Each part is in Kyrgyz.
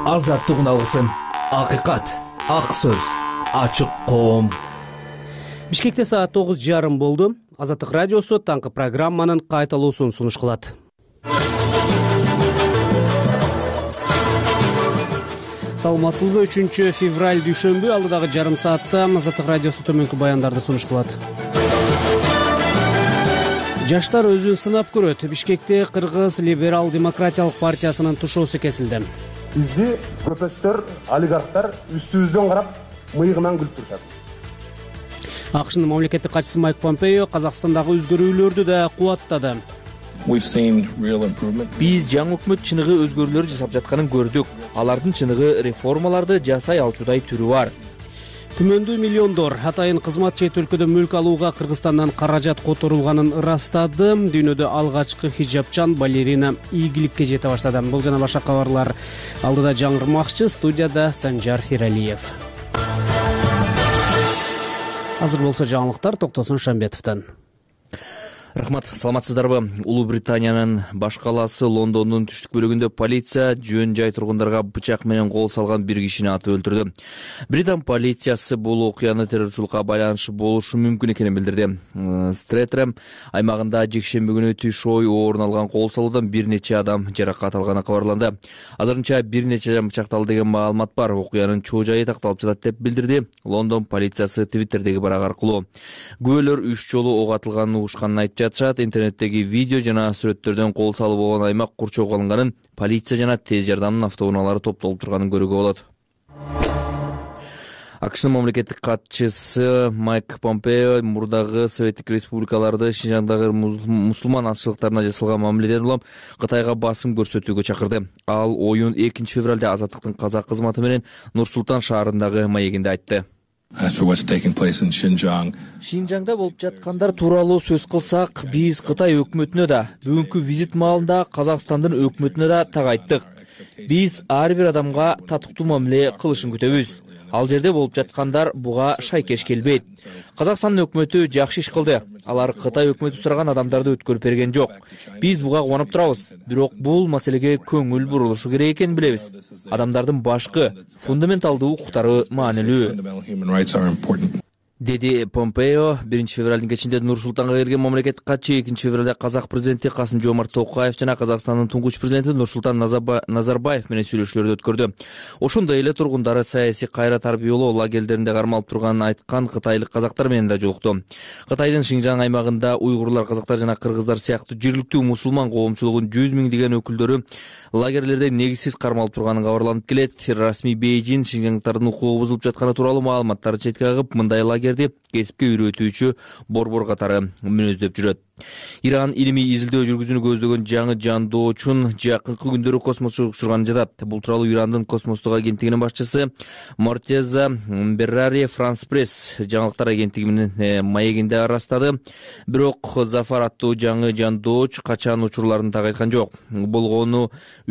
Азаттык алгысым, акыйкат, ак сөз, ачык коом. Бишкекте саат 9:30 болду. Азаттык радиосу таңкы программанын кайталуусун сунуш кылат. Саламатсызбы? 3-февраль дүйшөмбү, алдыдагы жарым саатта Азаттык радиосу төмөнкү баяндарды сунуш кылат. Жаштар өзүн сынап көрөт. Бишкекте Кыргыз либерал-демократиялык партиясынын тушоосу кесилди. Бизди көпөстөр, олигархтар үстүбүздөн карап мыйыгынан күлүп турушат. АКШнын мамлекеттик катчысы Майк Помпео Казакстандагы өзгөрүүлөрдү да кубаттады. Биз жаңы өкмөт чыныгы өзгөрүүлөр жасап жатканын көрдүк. Алардын чыныгы реформаларды жасай алчудай түрү бар. Күмөндүү миллиондор атайын кызмат чет өлкөдө мүлк алууга Кыргызстандан каражат которулганын ырастады. Дүйнөдө алгачкы хижапчан балерина ийгиликке жете баштады. Бул жана башка кабарлар алдыда жаңырмакчы. Студияда Санжар Хиралиев. Азыр болсо жаңылыктар Токтосун Шамбетовдон. Рахмат, саламатсыздарбы? Улуу Британиянын баш калаасы Лондондун түштүк бөлүгүндө полиция жөн жай тургундарга бычак менен кол салган бир кишини атып өлтүрдү. Британ полициясы бул окуяны террорчулукка байланышы болушу мүмкүн экенин билдирди. Стрэтрем аймагында жекшемби күнү түш ой орун алган кол салуудан бир нече адам жаракат алганы кабарланды. Азырынча бир нече адам бычакталды деген маалымат бар. Окуянын чоо жайы такталып жатат деп билдирди Лондон полициясы Твиттердеги барак аркылуу. Күбөлөр 3 жолу ок атылганын угушканын айтып жатышат. Интернеттеги видео жана сүрөттөрдөн кол салып болгон аймак курчоого алынганын, полиция жана тез жардамдын автоунаалары топтолуп турганын көрүүгө болот. АКШнын мамлекеттик катчысы Майк Помпео мурдагы советтик республикаларды Шинжаңдагы мусулман азчылыктарына жасалган мамиледен улам Кытайга басым көрсөтүүгө чакырды. Ал оюн 2-февралда Азаттыктын казак кызматы менен Нур-Султан шаарындагы маегинде айтты. Шинжаңда болуп жаткандар тууралуу сөз кылсак, биз Кытай өкмөтүнө да, бүгүнкү визит маалында Казакстандын өкмөтүнө да так айттык. Биз ар бир адамга татыктуу мамиле кылышын күтөбүз. Ал жерде болуп жаткандар буга шайкеш келбейт. Казакстандын өкмөтү жакшы иш кылды. Алар Кытай өкмөтү сураган адамдарды өткөрүп берген жок. Биз буга кубанып турабыз. Бирок бул маселеге көңүл бурулушу керек экенин билебиз. Адамдардын башкы фундаменталдуу укуктары маанилүү, деди Помпео. 1-февралдын кечинде Нур-Султанга келген мамлекеттик катчы 2-февралда казак президенти Касым-Жомарт Токаев жана Казакстандын туңгуч президенти Нурсултан Назарбаев менен сүйлөшүүлөрдү өткөрдү. Ошондой эле тургундары саясий кайра тарбиялоо лагерлеринде кармалып турганын айткан кытайлык казактар менен да жолукту. Кытайдын Шинжаң аймагында уйгурлар, казактар жана кыргыздар сыяктуу жергиликтүү мусулман коомчулугунун 100 миңдеген өкүлдөрү лагерлерде негизсиз кармалып турганын кабарланып келет. Расмий Бейжин шинжаңдардын укугу бузулуп жатканы тууралуу маалыматтарды четке кагып, мындай лагерди кесипке үйрөтүүчү борбор катары мүнөздөп жүрөт. Иран илимий изилдөө жүргүзүүнү көздөгөн жаңы жандоочун жакынкы күндөрү космоско учурганын жатат. Бул тууралуу Ирандын космостук агенттигинин башчысы Мортеза Беррари Франс Пресс жаңылыктар агенттигинин маегинде ырастады. Бирок Зафар аттуу жаңы жандооч качан учурларын так айткан жок. Болгону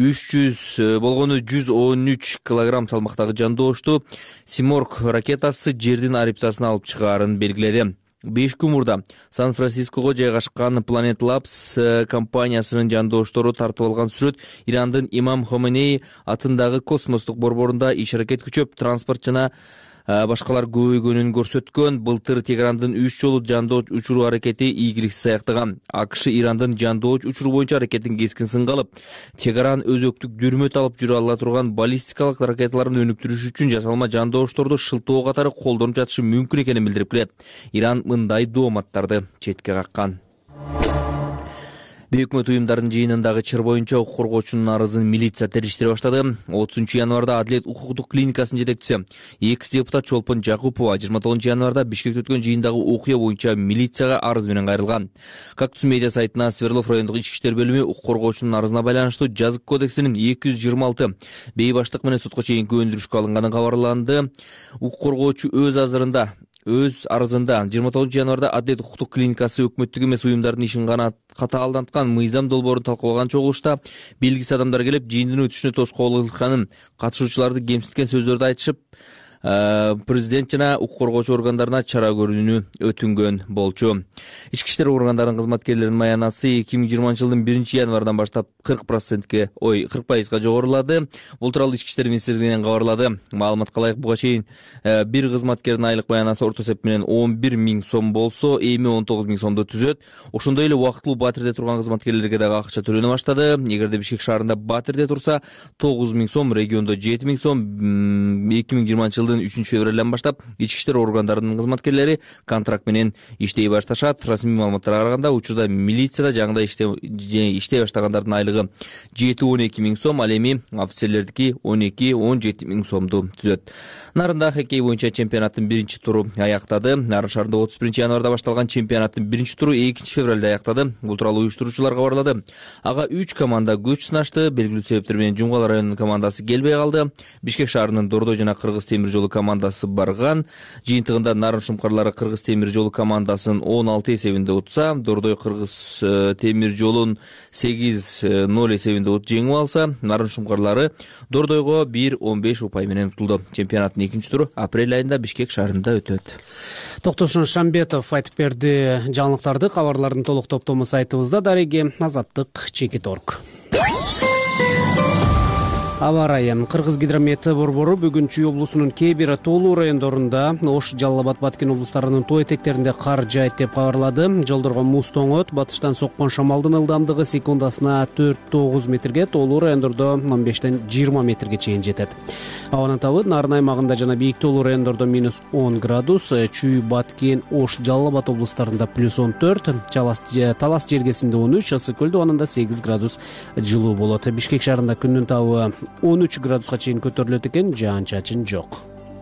113 килограмм салмактагы жандоочту Симорг ракетасы жердин орбитасына алып чыгаарын белгиледи. 5 күн мурда Сан-Франциского жайгашкан Planet Labs компаниясынын жандооштору тартып алган сүрөт Ирандын Имам Хомейни атындагы космостук борборунда иш-аракет күчөп, транспорт жана башкалар көбөйгөнүн көрсөткөн. Былтыр Тегерандын 3 жолу жандооч учуруу аракети ийгиликсиз аяктаган. АКШ Ирандын жандооч учуру боюнча аракетин кескин сынга алып, Тегеран өзөктүк дүрмөт алып жүрө ала турган баллистикалык ракеталарын өнүктүрүш үчүн жасалма жандоошторду шылтоо катары колдонуп жатышы мүмкүн экенин билдирип келет. Иран мындай дооматтарды четке каккан. Өкмөт уюмдарынын жыйынындагы чыр боюнча укук коргоочунун арызын милиция териштире баштады. 30 январда Адилет укуктук клиникасынын жетекчиси экс-депутат Чолпон Жакупова 29 январда Бишкекте өткөн жыйындагы окуя боюнча милицияга арыз менен кайрылган. Кактус медиа сайтына Свердлов райондук ички иштер бөлүмү укук коргоочунун арызына байланыштуу жазык кодексинин 226 бейбаштык менен сотко чейинки өндүрүшкө алынганы кабарланды. Укук коргоочу өз арызында 29 январда Адилет укуктук клиникасы өкмөттүк эмес уюмдардын ишин катаалданткан мыйзам долбоорун талкуулаган чогулушта белгисиз адамдар келип жыйындын өтүшүнө тоскоол кылышканын, катышуучуларды кемситкен сөздөрдү айтышып, президент жана укук коргоочу органдарына чара көрүүнү өтүнгөн болчу. Ички иштер органдарынын кызматкерлеринин маянасы 2020 жылдын 1-январдан баштап 40%га жогорулады. Бул тууралуу Ички иштер министрлигинен кабарлады. Маалыматка ылайык буга чейин бир кызматкердин айлык маянасы орто эсеп менен 11 000 сом болсо, эми 19 000 сомду түзөт. Ошондой эле убактылуу Батирде турган кызматкерлерге дагы акча төлөнө баштады. Эгерде Бишкек шаарында Батирде турса 9 000 сом, региондо 7 000 сом. 2020 жылдын 3-февралдан баштап ички иштер органдарынын кызматкерлери контракт менен иштей башташат. Расмий маалыматтарга караганда, учурда милицияда жаңыда иштей баштагандардын айлыгы 7-12 000 сом, ал эми офицерлердики 12-17 000 сомду түзөт. Нарында хоккей боюнча чемпионаттын 1-туру аяктады. Нарын шаарында 31-январда башталган чемпионаттын 1-туру 2-февралда аяктады. Бул тууралуу уюштуруучулар кабарлады. Ага 3 команда күч сынашты. Белгилүү себептер менен Жумгал районунун командасы келбей калды. Бишкек шаарынын Дордой жана Кыргыз темир жолу командасы барган. Жыйынтыгында Нарын шумкарлары Кыргыз темир жолу командасын 16 эсебинде утса, Дордой Кыргыз темир жолун 8-0 эсебинде жеңип алса, Нарын шумкарлары Дордойго 1-15 упай менен утулду. Чемпионаттын 2-туру апрель айында Бишкек шаарында өтөт. Токтосун Шамбетов айтып берди жаңылыктарды. Кабарлардын толук топтому сайтыбызда. Дареги Азаттык Чекиторг. Аба ырайы. Кыргыз гидромет борбору бүгүн Чүй облусунун кээ бир тоолуу райондорунда, Ош, Жалал Абад, Баткен облустарынын тоо этектеринде кар жаайт деп кабарлады. Жолдорго муз тоңот, батыштан соккон шамалдын ылдамдыгы секундасына 4-9 метрге, тоолуу райондордо 15-20 метрге чейин жетет. Абанын табы Нарын аймагында жана бийик тоолуу райондордо -10 градус, Чүй, Баткен, Ош, Жалал Абад облустарында +14, Талас жергесинде 13, Ысык көл абанында 8 градус жылуу болот. Бишкек шаарында күндүн табы 13 градуска чейин көтөрүлөт экен, жаан-чачын жок.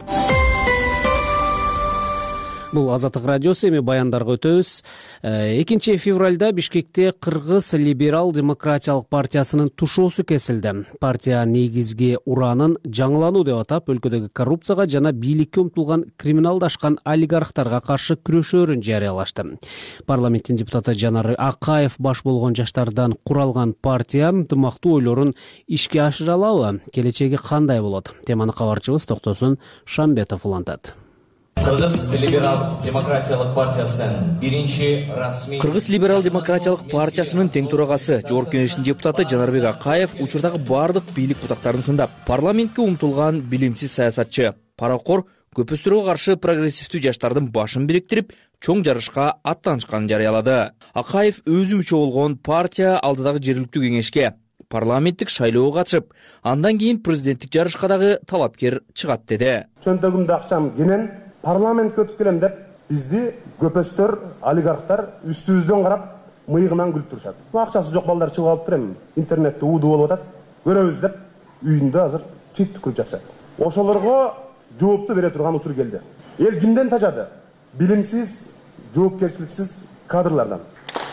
Бул Азаттык радиосу, эми баяндарга өтөбүз. 2-февралда Бишкекте Кыргыз либерал-демократиялык партиясынын тушоосу кесилди. Партия негизги ураанын жаңылануу деп атап, өлкөдөгү коррупцияга жана бийликке умтулган криминалдашкан олигархтарга каршы күрөшөөрүн жарыялашты. Парламенттин депутаты Жанар Акаев баш болгон жаштардан куралган партия дымактуу ойлорун ишке ашыра алабы? Келечеги кандай болот? Теманы кабарчыбыз Токтосун Шамбетов улантат. Кыргыз либерал-демократиялык партиясынын биринчи расмий Кыргыз либерал-демократиялык партиясынын тең турагасы, Жогорку Кеңештин депутаты Жанарбек Акаев учурдагы бардык бийлик бутактарын сындап, парламентке умтулган билимсиз саясатчы, паракор, көпөстөргө каршы прогрессивдүү жаштардын башын бириктирип, чоң жарышка аттанышканын жарыялады. Акаев өзү мүчө болгон партия алдыдагы жергиликтүү кеңешке парламенттик шайлоого катышып, андан кийин президенттик жарышка дагы талапкер чыгат деди. Чөнтөгүмдө акчам кенен парламентке өтүп келем деп бизди көпөстөр, олигархтар үстүбүздөн карап мыйыгынан күлүп турушат. Акчасы жок балдар чыгып алыптыр эми, интернетте ууду болуп атат. Көрөбүз деп үйүндө азыр чек түкүрүп жатышат. Ошолорго жоопту бере турган учур келди. Эл кимден тажады? Билимсиз, жоопкерчиликсиз кадрлардан.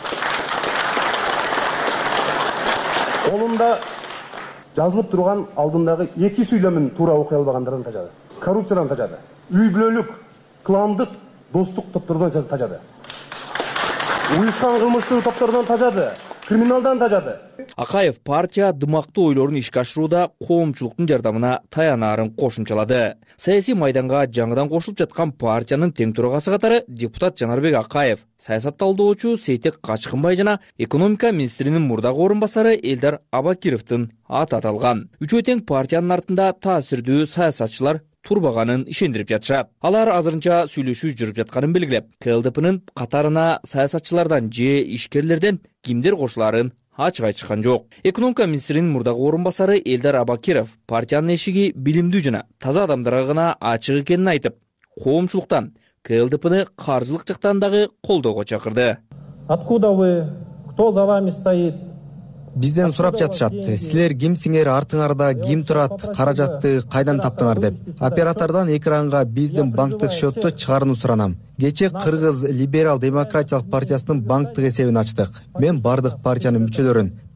Колунда жазылып турган алдындагы 2 сүйлөмүн туура окуй албагандардан тажады. Коррупциядан тажады. Үй бүлөлүк, кландык, достук топтордон тажады. Уюшкан кылмыштуу топтордон тажады. Криминалдан тажады. Акаев партия дымактуу ойлорун ишке ашырууда коомчулуктун жардамына таянаарын кошумчалады. Саясий майданга жаңыдан кошулуп жаткан партиянын тең турагасы катары депутат Жанарбек Акаев, саясат талдоочу Сейтек Качкынбай жана экономика министринин мурдагы орун басары Элдар Абакировдун аты аталган. Үчөө тең партиянын артында таасирдүү саясатчылар турбаганын ишендирип жатышат. Алар азырынча сүйлөшүү жүрүп жатканын белгилеп, КЛДПнын катарына саясатчылардан же ишкерлерден кимдер кошуларын ачык айтышкан жок. Экономика министринин мурдагы орун басары Элдар Абакиров партиянын эшиги билимдүү жана таза адамдарга гана ачык экенин айтып, коомчулуктан КЛДПны каржылык жактан дагы колдоого чакырды. Откуда вы? Кто за вами стоит? Бизден сурап жатышат. Силер кимсиңер, артыңарда ким турат, каражатты кайдан таптыңар деп. Оператордон экранга биздин банктык счетту чыгарууну суранам. Кече Кыргыз либерал демократиялык партиясынын банктык эсебин ачтык. Мен бардык партиянын мүчөлөрүн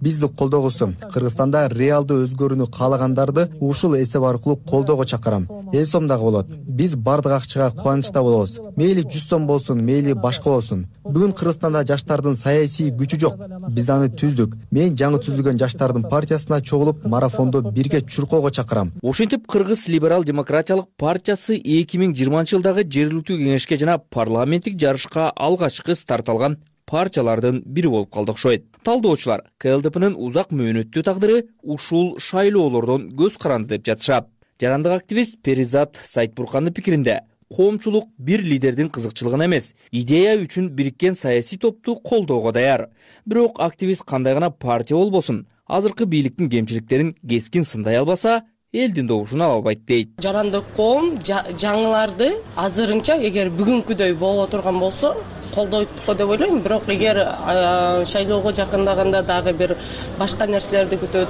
бизди колдогусу. Кыргызстанда реалдуу өзгөрүүнү каалагандарды ушул эсеп аркылуу колдоого чакырам. Сом дагы болот. Биз бардык акчага кубанычта болобуз. Мейли 100 сом болсун, мейли башка болсун. Бүгүн Кыргызстанда жаштардын саясий күчү жок. Биз аны түздүк. Мен жаңы түзүлгөн жаштардын партиясына чогулуп марафондо бирге чуркоого чакырам. Ошентип Кыргыз либерал демократиялык партиясы 2020 жылдагы жергиликтүү кеңешке жана парламенттик жарышка алгачкы старт алган партиялардын бири болуп калды окшойт. Талдоочулар КЛДПнын узак мөөнөттүү тагдыры ушул шайлоолордон көз каранды деп жатышат. Жарандык активист Перизат Сайтбуркандын пикиринде коомчулук бир лидердин кызыкчылыгына эмес, идея үчүн бириккен саясий топту колдоого даяр. Бирок активист кандай гана партия болбосун, азыркы бийликтин кемчиликтерин кескин сындай албаса, элдин добушун ала албайт дейт. Жарандык коом жаңыларды азырынча эгер бүгүнкүдөй боло турган болсо колдойт деп ойлойм. Бирок эгер шайлоого жакындаганда дагы бир башка нерселерди күтөт,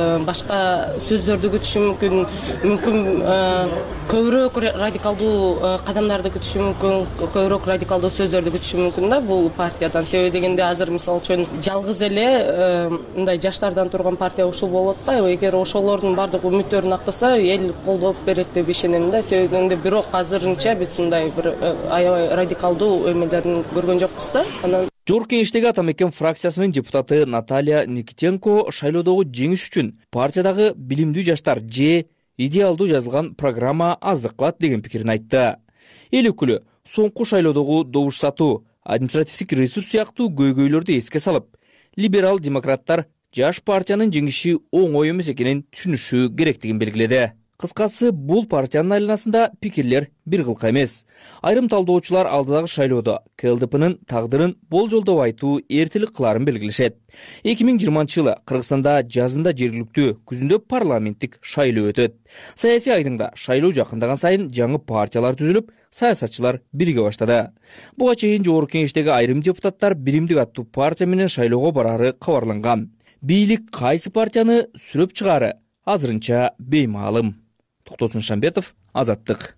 башка сөздөрдү күтүшү мүмкүн көбүрөөк радикалдуу кадамдарды күтүшү мүмкүн, көбүрөөк радикалдуу сөздөрдү күтүшү мүмкүн да бул партиядан. Себеби дегенде азыр мисалы үчүн жалгыз эле мындай жаштардан турган партия ушул болуп атпайбы? Эгер ошолордун бардык үмүттөрүн актаса, эл колдоп берет деп ишенем да. Себеби дегенде бирок азырынча биз мындай бир аябай радикалдуу өмөлөрүн көргөн жокпуз да. Жогорку кеңештеги Атамекен фракциясынын депутаты Наталья Никитенко шайлоодогу жеңиш үчүн партиядагы билимдүү жаштар же идеалдуу жазылган программа аздык кылат деген пикирин айтты. Эл өкүлү соңку шайлоодогу добуш сатуу, административдик ресурс сыяктуу көйгөйлөрдү эске салып, либерал демократтар жаш партиянын жеңиши оңой эмес экенин түшүнүшү керектигин белгиледи. Кыскасы, бул партиянын айланасында пикирлер бир кылка эмес. Айрым талдоочулар алдыдагы шайлоодо КЛДПнын тагдырын болжолдоп айтуу эртелик кыларын белгилешет. 2020 жылы Кыргызстанда жазында жергиликтүү, күзүндө парламенттик шайлоо өтөт. Саясий айдыңда шайлоо жакындаган сайын жаңы партиялар түзүлүп, саясатчылар бирге баштады. Буга чейин жогорку кеңештеги айрым депутаттар биримдик аттуу партия менен шайлоого барары кабарланган. Бийлик кайсы партияны сүрөп чыгаары азырынча беймаалым. Токтосун Шамбетов, Азаттык.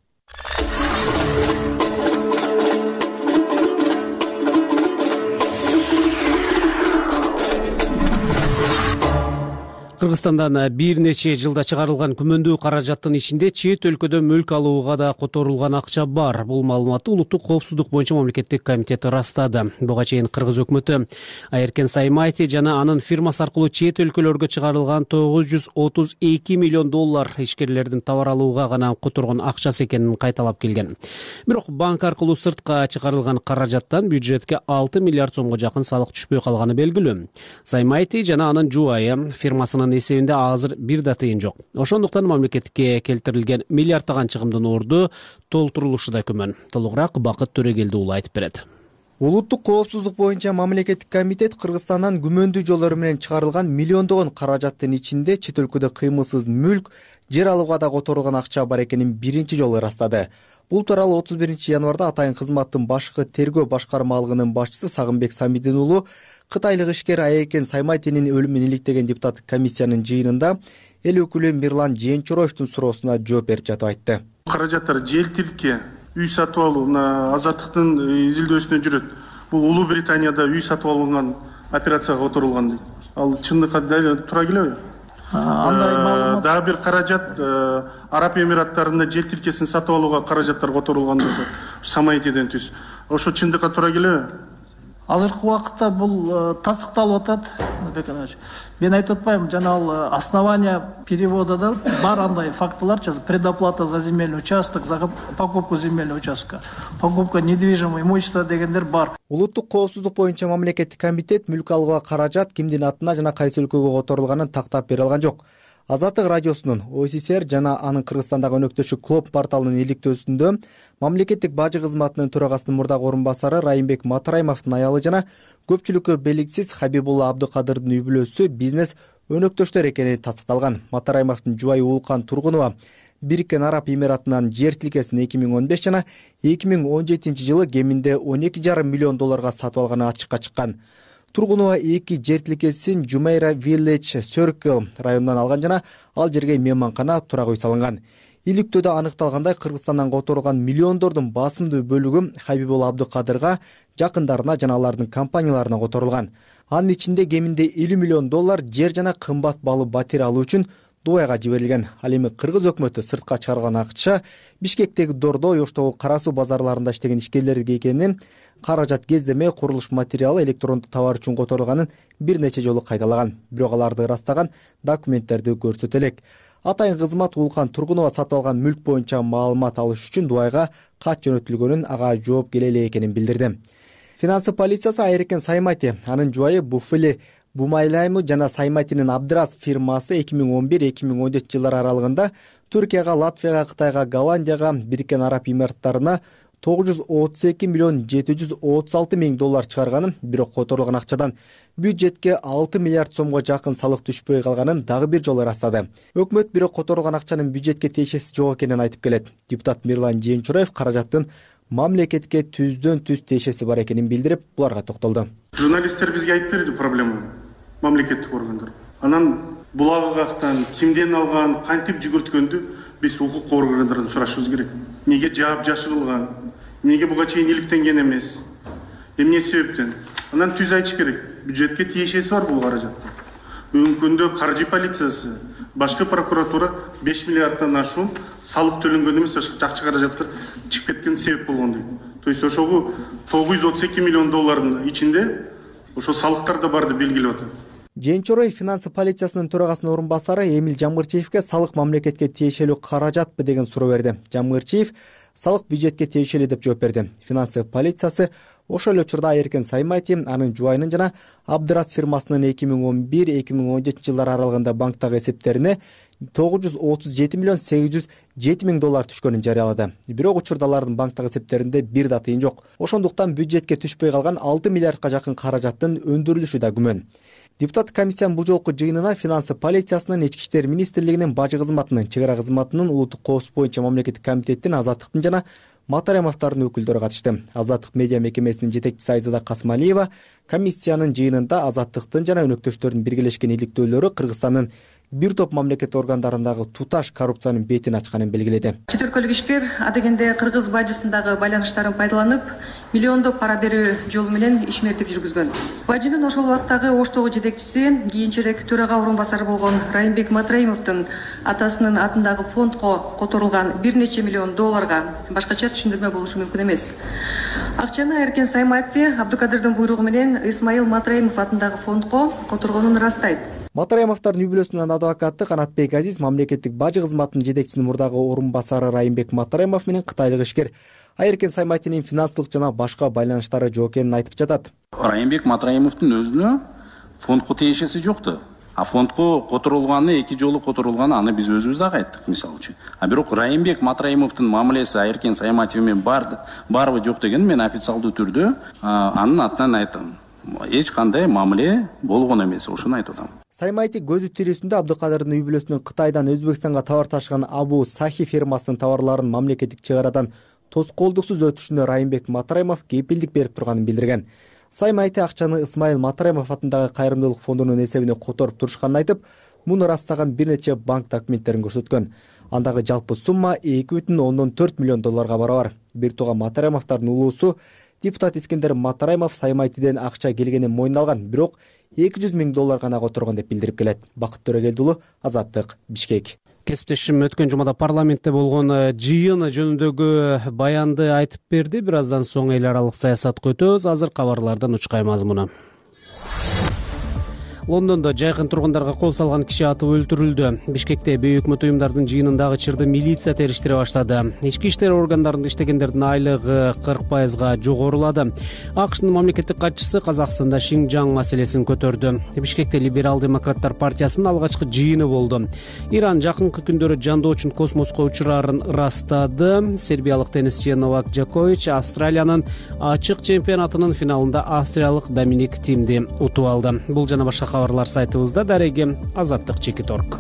Кыргызстандан бир нече жылда чыгарылган күмөндүү каражаттын ичинде чет өлкөдө мүлк алууга да которулган акча бар. Бул маалыматты Улуттук коопсуздук боюнча мамлекеттик комитет ырастады. Буга чейин Кыргыз өкмөтү Айеркен Саймайти жана анын фирмасы аркылуу чет өлкөлөргө чыгарылган 932 миллион доллар ишкерлердин товар алууга гана которгон акчасы экенин кайталап келген. Бирок банк аркылуу сыртка чыгарылган каражаттан бюджетке 6 миллиард сомго жакын салык түшпөй калганы белгилүү. Саймайти жана анын жубайы фирмасынын эсебинде азыр бир да тыйын жок. Ошондуктан мамлекетке келтирилген миллиарддаган чыгымдын орду толтурулушу да күмөн. Толугураак Бакыт Төрөгелди уулу айтып берет. Улуттук коопсуздук боюнча мамлекеттик комитет Кыргызстандан күмөндүү жолдор менен чыгарылган миллиондогон каражаттын ичинде чет өлкөдө кыймылсыз мүлк, жер алууга да которулган акча бар экенин биринчи жолу ырастады. Бул тууралуу 31 январда атайын кызматтын башкы тергөө башкармалыгынын башчысы Сагынбек Самидин уулу кытайлык ишкер Айеркен Саймайтинин өлүмүн иликтеген депутаттык комиссиянын жыйынында эл өкүлү Мирлан Жээнчуроевдун суроосуна жооп берип жатып айтты. Каражаттар жер тилке, үй сатып алуу, Азаттыктын изилдөөсүнө жүрөт. Бул Улуу Британияда үй сатып алынган операцияга которулган дейт. Ал чындыкка туура келеби? Дагы бир каражат Араб Эмираттарында жер тилкесин сатып алууга каражаттар которулган дейт. Самайтиден түз. Ошо чындыкка туура келеби? Азыркы убакытта бул тастыкталып атат. Мен айтып атпайм, жана ал основания перевода да бар андай фактылар, предоплата за земельный участок, за покупку земельного участка, покупка недвижимого имущества дегендер бар. Улуттук коопсуздук боюнча мамлекеттик комитет мүлк алууга каражат кимдин атына жана кайсы өлкөгө которулганын тактап бере алган жок. Азаттык радиосунун ОССР жана анын Кыргызстандагы өнөктөшү Клоп порталынын иликтөөсүндө мамлекеттик бажы кызматынын төрагасынын мурдагы орун басары Райымбек Матраимовдун аялы жана көпчүлүккө белгисиз Хабибулла Абдыкадырдын үй бүлөсү бизнес өнөктөштөр экени тастыкталган. Матраимовдун жубайы Уулкан Тургунова Бириккен Араб Эмиратынан жер тилкесин 2015 жана 2017 жылы кеминде 12,5 миллион долларга сатып алганы ачыкка чыккан. Тургунова 2 жер тилкесин Жумейра Village Circle районунан алган жана ал жерге мейманкана, турак үй салынган. Иликтөөдө аныкталгандай Кыргызстандан которулган миллиондордун басымдуу бөлүгү Хабибулла Абдыкадырга, жакындарына жана алардын компанияларына которулган. Анын ичинде кеминде $50 миллион жер жана кымбат баалуу батире алуу үчүн Дубайга жиберилген. Ал эми Кыргыз өкмөтү сыртка чыгарган акча Бишкектеги Дордо, Оштогу Кара суу базарларында иштеген ишкерлерге экенин, каражат кездеме курулуш материалы, электрондук товар үчүн которулганын бир нече жолу кайталаган. Бирок аларды ырастаган документтерди көрсөтө элек. Атайын кызмат Улкан Тургунова сатып алган мүлк боюнча маалымат алыш үчүн Дубайга кат жөнөтүлгөнүн, ага жооп келе элек экенин билдирди. Финансы полициясы Айыркен Саймати, анын жубайы Буффили Бумайлайму жана Сайматинин Абдрас фирмасы 2011-2014 жылдар аралыгында Түркияга, Латвияга, Кытайга, Голландияга, Бириккен Араб Эмираттарына $932 миллион $736 миң чыгарганын, бирок которулган акчадан бюджетке 6 миллиард сомго жакын салык түшпөй калганын дагы бир жолу ырастады. Өкмөт бирок которулган акчанын бюджетке тиешеси жок экенин айтып келет. Депутат Мирлан Жээнчураев каражаттын мамлекетке түздөн-түз тиешеси бар экенин билдирип, буларга токтолду. Журналисттер бизге айтып берди проблеманы, мамлекеттик органдар. Анан булагы кактан, кимден алган, кантип жүгүрткөндү биз укук органдарынан сурашыбыз керек. Неге жаап жашырылган? Неге буга чейин иликтенген эмес? Эмне себептен? Анан түз айтыш керек. Бюджетке тиешеси бар бул каражат. Бүгүнкү күндө каржы полициясы, башкы прокуратура 5 миллиарддан ашуун салык төлөнгөн эмес, жакчы каражаттар чыгып кеткен себеп болгон дейт. То есть ошого $932 миллион ичинде ошо салыктар да барды белгилеп атат. Жээнчураев финансы полициясынын төрагасынын орун басары Эмил Жамгырчиевке салык мамлекетке тиешелүү каражатпы деген суроо берди. Жамгырчиев салык бюджетке тиешелүү деп жооп берди. Финансы полициясы ошол эле учурда Айыркен Саймати, анын жубайынын жана Абдрас фирмасынын 2011-2017 жылдар аралыгында банктагы эсептерине $937 миллион $807 миң түшкөнүн жарыялады. Бирок учурда алардын банктагы эсептеринде бир да тыйын жок. Ошондуктан бюджетке түшпөй калган 6 миллиардка жакын каражаттын өндүрүлүшү да күмөн. Депутат комиссиянын бул жолку жыйынына финансы полициясынын, Ички иштер министрлигинин, бажы кызматынын, чек ара кызматынын, улуттук коопсуздук боюнча мамлекеттик комитеттин, Азаттыктын жана Матаремовдордун өкүлдөрү катышты. Азаттык медиа мекемесинин жетекчиси Айзада Касмалиева комиссиянын жыйынында Азаттыктын жана өнөктөштөрдүн биргелешкен иликтөөлөрү Кыргызстандын бир топ мамлекет органдарындагы туташ коррупциянын бетин ачканын белгиледи. Чет өлкөлүк ишкер адегенде Кыргыз бажысындагы байланыштарын пайдаланып, миллиондоп пара берүү жолу менен ишмердик жүргүзгөн. Бажынын ошол убактагы Оштогу жетекчиси, кийинчерээк төрага орун басары болгон Райымбек Матраимовдун атасынын атындагы фондко которулган бир нече миллион долларга башкача түшүндүрмө болушу мүмкүн эмес. Акчаны Айыркен Саймати Абдыкадырдын буйругу менен Исмаил Матраимов атындагы фондко которгонун ырастайт. Матраимовдордун үй-бүлөсүнүн адвокаты Канатбек Азиз мамлекеттик бажы кызматынын жетекчисинин мурдагы орун басары Райымбек Матраимов менен кытайлык ишкер Айыркен Сайматинин финансылык жана башка байланыштары жок экенин айтып жатат. Райымбек Матраимовдун өзүнө фондко тиешеси жокту. А фондко которулганы, эки жолу которулганы, аны биз өзүбүз дагы айттык, мисалы үчүн. А бирок Райымбек Матраимовдун мамилеси Айыркен Сайматов менен барбы жок деген мен официалдуу түрдө анын атынан айтам. Эч кандай мамиле болгон эмес, ошону айтып атам. Саймати көзү тирүүсүндө Абдыкадырдын үй-бүлөсүнүн Кытайдан Өзбекстанга товар ташыган Абу Сахи фирмасынын товарларын мамлекеттик чек арадан тоскоолдуксуз өтүшүнө Райымбек Матраимов кепилдик берип турганын билдирген. Саймати акчаны Исмаил Матраимов атындагы кайрымдуулук фондунун эсебине которуп турушканын айтып, муну ырастаган бир нече банк документтерин көрсөткөн. Андагы жалпы сумма $2,4 миллион барабар. Бир тууга Матраимовдордун улуусу депутат Искендер Матраимов Саймайтиден акча келгенин мойнуна бирок $200 миң гана которгон деп билдирип келет. Бакыт Төрөгелдиулу, Азаттык, Бишкек. Кесиптешим өткөн жумада парламентте болгон жыйын жөнүндөгү баянды айтып берди. Бир аздан соң эл аралык саясатка өтөбүз. Азыр кабарлардан учкай мазмуну. Лондондо жайкын тургундарга кол салган киши атып өлтүрүлдү. Бишкекте бейөкмөт уюмдардын жыйынындагы чырды милиция териштире баштады. Ички иштер органдарында иштегендердин айлыгы 40% жогорулады. АКШнын мамлекеттик катчысы Казакстанда Шинжаң маселесин көтөрдү. Бишкекте Либерал демократтар партиясынын алгачкы жыйыны болду. Иран жакынкы күндөрү жандоочун космоско учурарын ырастады. Сербиялык теннисчи Новак Джокович Австралиянын ачык чемпионатынын финалында австриялык Доминик Тимди утуп алды. Бул жана башка кабарлар сайтыбызда. Дареги Азаттык Чекиторг.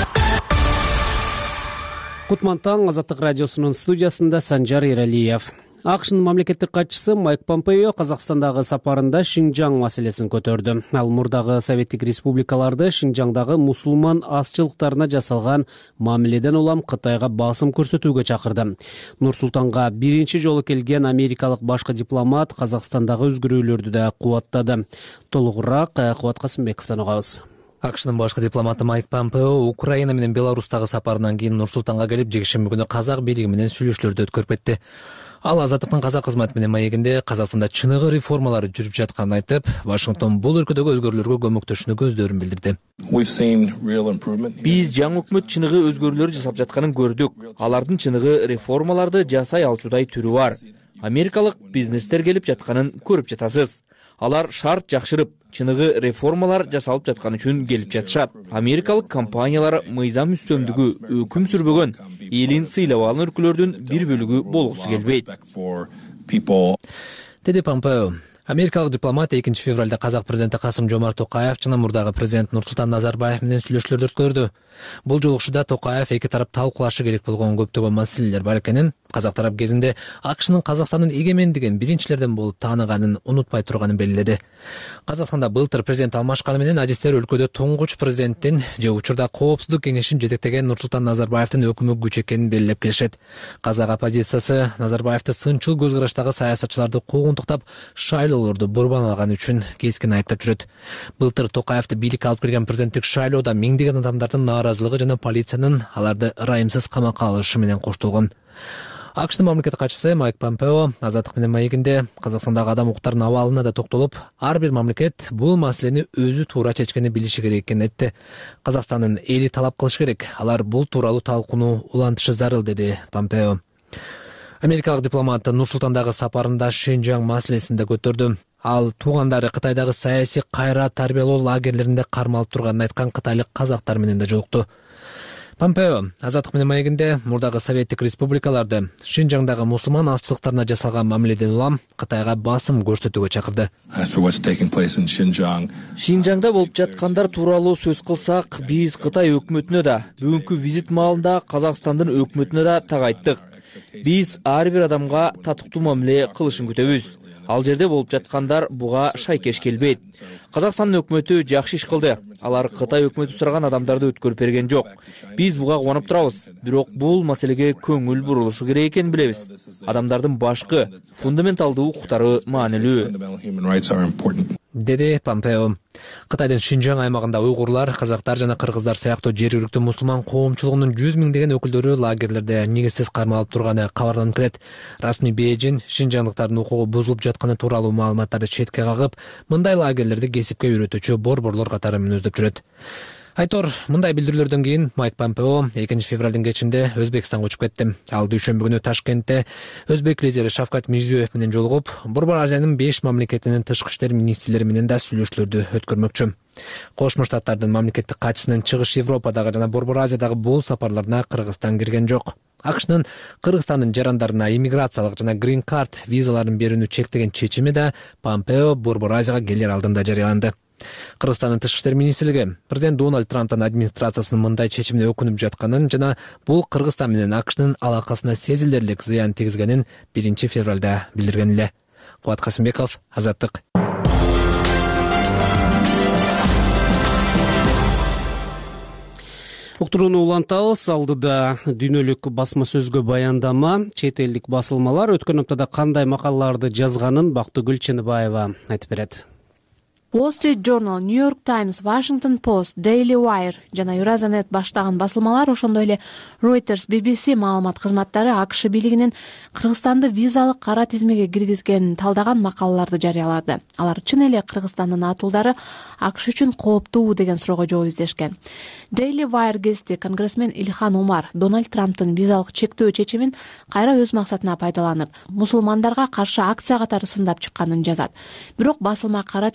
Кутман таң. Азаттык радиосунун студиясында Санжар Эралиев. АКШнын мамлекеттик катчысы Майк Помпео Казакстандагы сапарында Шинжаң маселесин көтөрдү. Ал мурдагы советтик республикаларды Шинжаңдагы мусулман азчылыктарына жасалган мамиледен улам Кытайга басым көрсөтүүгө чакырды. Нур-Султанга биринчи жолу келген америкалык башкы дипломат Казакстандагы өзгөрүүлөрдү да кубаттады. Толугураак Кубат Касымбековдон угабыз. АКШнын башкы дипломаты Майк Помпео Украина менен Беларустагы сапарынан кийин Нур-Султанга келип, жекшемби күнү казак бийлиги менен сүйлөшүүлөрдү өткөрүп кетти. Ал Азаттыктын казак кызматы менен маегинде Казакстанда чыныгы реформалар жүрүп жатканын айтып, Вашингтон бул өлкөдөгү өзгөрүүлөргө көмөктөшүүнү көздөрүн билдирди. Биз жаңы өкмөт чыныгы өзгөрүүлөр жасап жатканын көрдүк. Алардын чыныгы реформаларды жасай алчудай түрү бар. Америкалык бизнестер келип жатканын көрүп жатасыз. Алар шарт жакшырып, чыныгы реформалар жасалып жаткан үчүн келип жатышат. Америкалык компаниялар мыйзам үстөмдүгү өкүм сүрбөгөн, элин сыйлап алган өлкөлөрдүн бир бөлүгү болгусу келбейт, деди Помпео. Америкалык дипломат 2 февралда казак президенти Касым-Жомарт Токаев жана мурдагы президент Нурсултан Назарбаев менен сүйлөшүүлөрдү өткөрдү. Бул жолугушууда Токаев эки тарап талкуулашы керек болгон көптөгөн маселелер бар экенин, казак тарап кезинде АКШнын Казакстандын эгемендигин биринчилерден болуп тааныганын унутпай турганын белгиледи. Казакстанда былтыр президент алмашканы менен адистер өлкөдө туңгуч президенттин же учурда Коопсуздук кеңешин жетектеген Нурсултан Назарбаевдин өкүмү күч экенин белгилеп келишет. Казак оппозициясы Назарбаевди сынчыл көз караштагы саясатчыларды куугунтуктап, шайлоолорду бурбан алган үчүн кескин айыптап жүрөт. Былтыр Токаевди бийликке алып келген президенттик шайлоодо миңдеген адамдардын нааразылыгы жана полициянын аларды ырайымсыз камакка алышы менен коштолгон. АКШнын мамлекеттик катчысы Майк Помпео Азаттык менен маегинде Казакстандагы адам укуктарынын абалына да токтолуп, ар бир мамлекет бул маселени өзү туура чечкени билиши керек экенин айтты. Казакстандын эли талап кылыш керек, алар бул тууралуу талкууну улантышы зарыл, деди Помпео. Америкалык дипломат Нур-Султандагы сапарында Шинжаң маселесин да көтөрдү. Ал туугандары Кытайдагы саясий кайра тарбиялоо лагерлеринде кармалып турганын айткан кытайлык казактар менен да жолукту. Помпео Азаттык менен маегинде мурдагы советтик республикаларды Шинжаңдагы мусулман азчылыктарына жасалган мамиледен улам Кытайга басым көрсөтүүгө чакырды. Шинжаңда болуп жаткандар тууралуу сөз кылсак, биз Кытай өкмөтүнө да, бүгүнкү визит маалында Казакстандын өкмөтүнө да так айттык. Биз ар бир адамга татыктуу мамиле кылышын күтөбүз. Ал жерде болуп жаткандар буга шайкеш келбейт. Казакстандын өкмөтү жакшы иш кылды. Алар Кытай өкмөтү сураган адамдарды өткөрүп берген жок. Биз буга кубанып турабыз. Бирок бул маселеге көңүл бурулушу керек экенин билебиз. Адамдардын башкы фундаменталдуу укуктары маанилүү, деди Помпео. Кытайдын Шинжаң аймагында уйгурлар, казактар жана кыргыздар сыяктуу жергиликтүү мусулман коомчулугунун 100 миңдеген өкүлдөрү лагерлерде негизсиз кармалып турганы кабарланып келет. Расмий Бейжин шинжаңдыктардын укугу бузулуп жатканы тууралуу маалыматтарды четке кагып, мындай лагерлерди кесипке үйрөтүүчү борборлор катары мүнөздөп жүрөт. Айтор, мындай билдирүүлөрдөн кийин Майк Помпео 2 февралдын кечинде Өзбекстанга учуп кетти. Ал дүйшөмбү күнү Ташкентте Өзбек лидери Шавкат Мирзиёев менен жолугуп, Борбор Азиянын 5 мамлекетинин тышкы иштер министрлери менен да сүйлөшүүлөрдү өткөрмөкчү. Кошмо Штаттардын мамлекеттик катчысынын Чыгыш Европадагы жана Борбор Азиядагы бул сапарларына Кыргызстан кирген жок. АКШнын Кыргызстандын жарандарына иммиграциялык жана грин карт визаларын берүүнү чектеген чечими да Помпео Борбор Азияга келер алдында жарыяланды. Кыргызстандын тышкы иштер министрлиги президент Дональд Трамптын администрациясынын мындай чечимине өкүнүп жатканын жана бул Кыргызстан менен АКШнын алакасына сезилерлик зыян тийгизгенин 1 февралда билдирген эле. Кубат Касымбеков, Азаттык. Уктурууну улантабыз. Алдыда дүйнөлүк басма сөзгө баяндама, чет элдик басылмалар өткөн аптада кандай макалаларды жазганын Бактыгүл Ченебаева айтып берет. Wall Street Journal, New York Times, Washington Post, Daily Wire жана Eurasia.net баштаган басылмалар, ошондой эле Reuters, BBC маалымат кызматтары АКШ бийлигинин Кыргызстанды визалык кара тизмеге киргизгенин талдаган макалаларды жарыялады. Алар чын эле Кыргызстандын атуулдары АКШ үчүн кооптуу деген суроого жооп издешкен. Daily Wire гезити конгрессмен Илхан Умар Дональд Трамптын визалык чектөө чечимин кайра өз максатына пайдаланып, мусулмандарга каршы акция катары сындап чыкканын жазат. Бирок басылма кара тизмедеги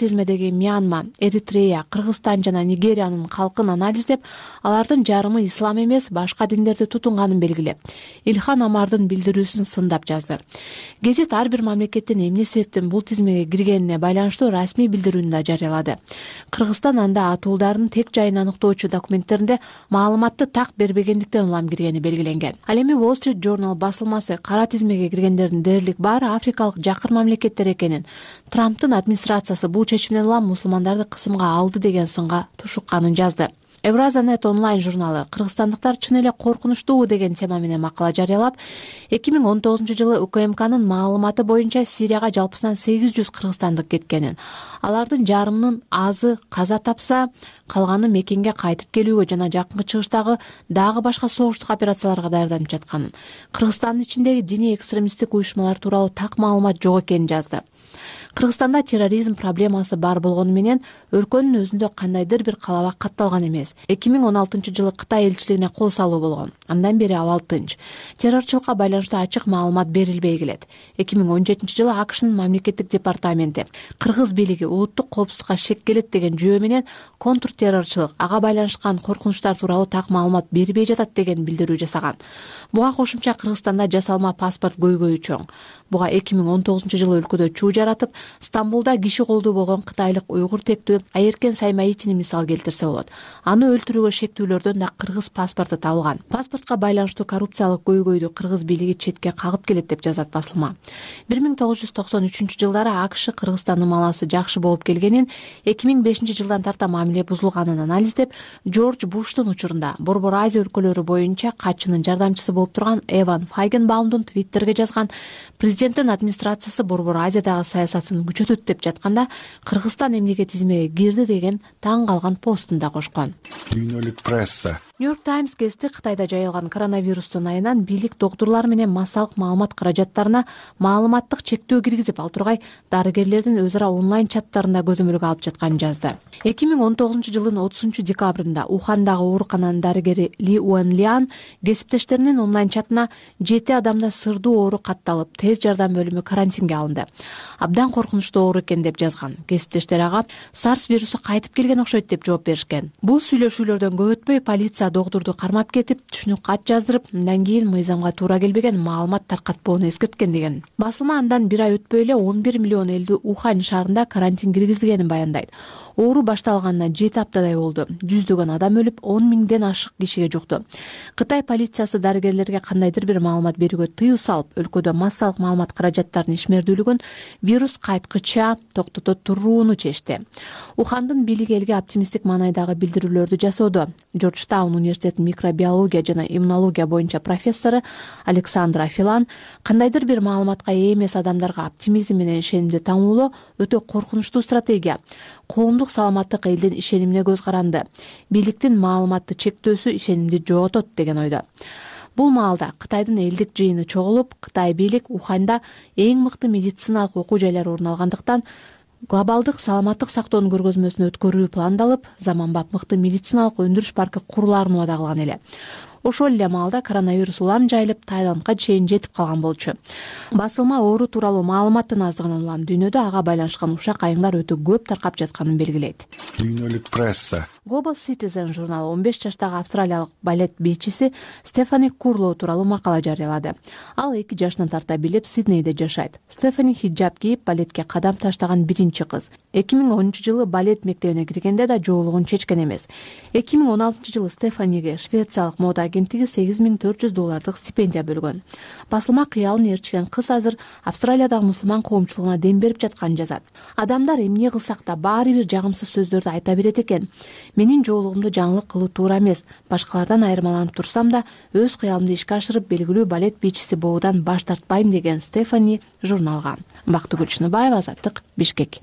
Сириядагы Мьянма, Эритрея, Кыргызстан жана Нигериянын калкын анализдеп, алардын жарымы ислам эмес, башка диндерди тутунганын белгилеп, Илхан Амардын билдирүүсүн сындап жазды. Гезит ар бир мамлекеттин эмне себептен бул тизмеге киргенине байланыштуу расмий билдирүүнү да жарыялады. Кыргызстан анда атуулдардын тек жайын аныктоочу документтеринде маалыматты так бербегендиктен улам киргени белгиленген. Ал эми Wall Street Journal басылмасы кара тизмеге киргендердин дээрлик баары африкалык жакыр мамлекеттер экенин, Трамптын администрациясы бул чечимден улам мусулмандарды кысымга алды деген сынга тушукканын жазды. Евразанет онлайн журналы кыргызстандыктар чын эле коркунучтуу деген тема менен макала жарыялап, 2019-жылы УКМКнын маалыматы боюнча Сирияга жалпысынан 800 кыргызстандык кеткенин, алардын жарымынын азы каза тапса, калганы мекенге кайтып келүүгө жана жакынкы чыгыштагы дагы башка согуштук операцияларга даярданып жатканын, Кыргызстандын ичиндеги диний экстремисттик уюшмалар тууралуу так маалымат жок экенин жазды. Кыргызстанда терроризм проблемасы бар болгону менен өлкөнүн өзүндө кандайдыр бир калабак катталган эмес. 2016-жылы Кытай элчилигине кол салуу болгон. Андан бери абал тынч. Террорчулукка байланыштуу ачык маалымат берилбей келет. 2017-жылы АКШнын мамлекеттик департаменти кыргыз бийлиги улуттук коопсуздукка шек келет деген жөө менен контртеррорчулук, ага байланышкан коркунучтар тууралуу так маалымат бербей жатат деген билдирүү жасаган. Буга кошумча Кыргызстанда жасалма паспорт көйгөйү чоң. Буга 2019-жылы өлкөдө чуу жаратып, Стамбулда киши колдуу болгон кытайлык уйгур тектүү Айеркен Саймаитини мисал келтирсе болот. Аны өлтүрүүгө шектүүлөрдөн да кыргыз паспорту табылган. Паспортко байланыштуу коррупциялык көйгөйдү кыргыз бийлиги четке кагып келет деп жазат басылма. 1993-жылдары АКШ Кыргызстандын маласы жакшы болуп келгенин, 2005-жылдан тарта мамиле бузулганын анализдеп, Джордж Буштун учурунда Борбор Азия өлкөлөрү боюнча катчынын жардамчысы болуп турган Эван Файгенбаумдун Твиттерге жазган президенттин администрациясы Борбор Азиядагы саясатын күчөтөт деп жатканда Кыргызстан эмнеге тизмеге кирди деген таң калган постунда кошкон. Дүйнөлүк пресса. New York Times гезити Кытайда жайылган коронавирустун айынан бийлик доктурлар менен массалык маалымат каражаттарына маалыматтык чектөө киргизип, ал тургай дарыгерлердин өз ара онлайн чаттарында көзөмөлгө алып жатканын жазды. 2019-жылдын 30-декабрында Ухандагы оорукананын дарыгери Ли Уэнлиан кесиптештеринин онлайн чатына 7 адамда сырдуу оору катталып, тез жардам бөлүмү карантинге алынды. Абдан коркунучтуу оору экен деп жазган. Кесиптештер ага SARS вирусу кайтып келген окшойт деп жооп беришкен. Бул сүйлөшүүлөрдөн көп өтпөй полиция доктурду кармап кетип, түшүнүк кат жаздырып, андан кийин мыйзамга туура келбеген маалымат таркатпоону эскерткен деген. Басылма андан бир ай өтпөй эле 11 миллион элдүү Ухань шаарында карантин киргизилгенин баяндайт. Оору башталганына 7 аптадай болду. Жүздөгөн адам өлүп, 10 миңден ашык кишиге жукту. Кытай полициясы дарыгерлерге кандайдыр бир маалымат берүүгө тыюу салып, өлкөдө массалык маалымат каражаттарынын ишмердүүлүгүн вирус кайткыча токтото турууну чечти. Ухандын бийлиги элге оптимисттик маанайдагы билдирүүлөрдү жасоодо. Джорджтаун университетинин микробиология жана иммунология боюнча профессору Александра Филан кандайдыр бир маалыматка ээ эмес адамдарга оптимизм менен ишенимди таңуулоо өтө коркунучтуу стратегия. Коомдук саламаттык элдин ишенимине көз каранды. Бийликтин маалыматты чектөөсү ишенимди жоотот деген ойдо. Бул маалда Кытайдын элдик жыйыны чогулуп, Кытай бийлик Уханда эң мыкты медициналык окуу жайлар орун алгандыктан глобалдык саламаттык сактоонун көргөзмөсүн өткөрүү пландалып, заманбап мыкты медициналык өндүрүш паркы курулаарын убада кылган эле. Ошол эле маалда коронавирус улам жайылып, Тайландга чейин жетип калган болчу. Басылма оору тууралуу маалыматтын аздыгынан улам дүйнөдө ага байланышкан ушак айыңдар өтө көп таркап жатканын белгилейт. Дүйнөлүк пресса. Global Citizen журналы 15 жаштагы австралиялык балет бийчиси Стефани Курлоу тууралуу макала жарыялады. Ал 2 жашынан тарта билип Сиднейде жашайт. Стефани хиджаб кийип балетке кадам таштаган биринчи кыз. 2010-жылы балет мектебине киргенде да жоолугун чечкен эмес. 2016-жылы Стефаниге швециялык мода агенттиги $8,400 стипендия бөлгөн. Басылма кыялын ээрчиген кыз азыр Австралиядагы мусулман коомчулугуна дем берип жатканын жазат. Адамдар эмне кылсак да баары бир жагымсыз сөздөрдү айта берет экен. Менин жоолугумду жаңылык кылуу туура эмес. Башкалардан айырмаланып турсам да, өз кыялымды ишке ашырып белгилүү балет бийчиси болуудан баш тартпайм деген Стефани журналга. Бактыгүл Чыныбаева, Азаттык, Бишкек.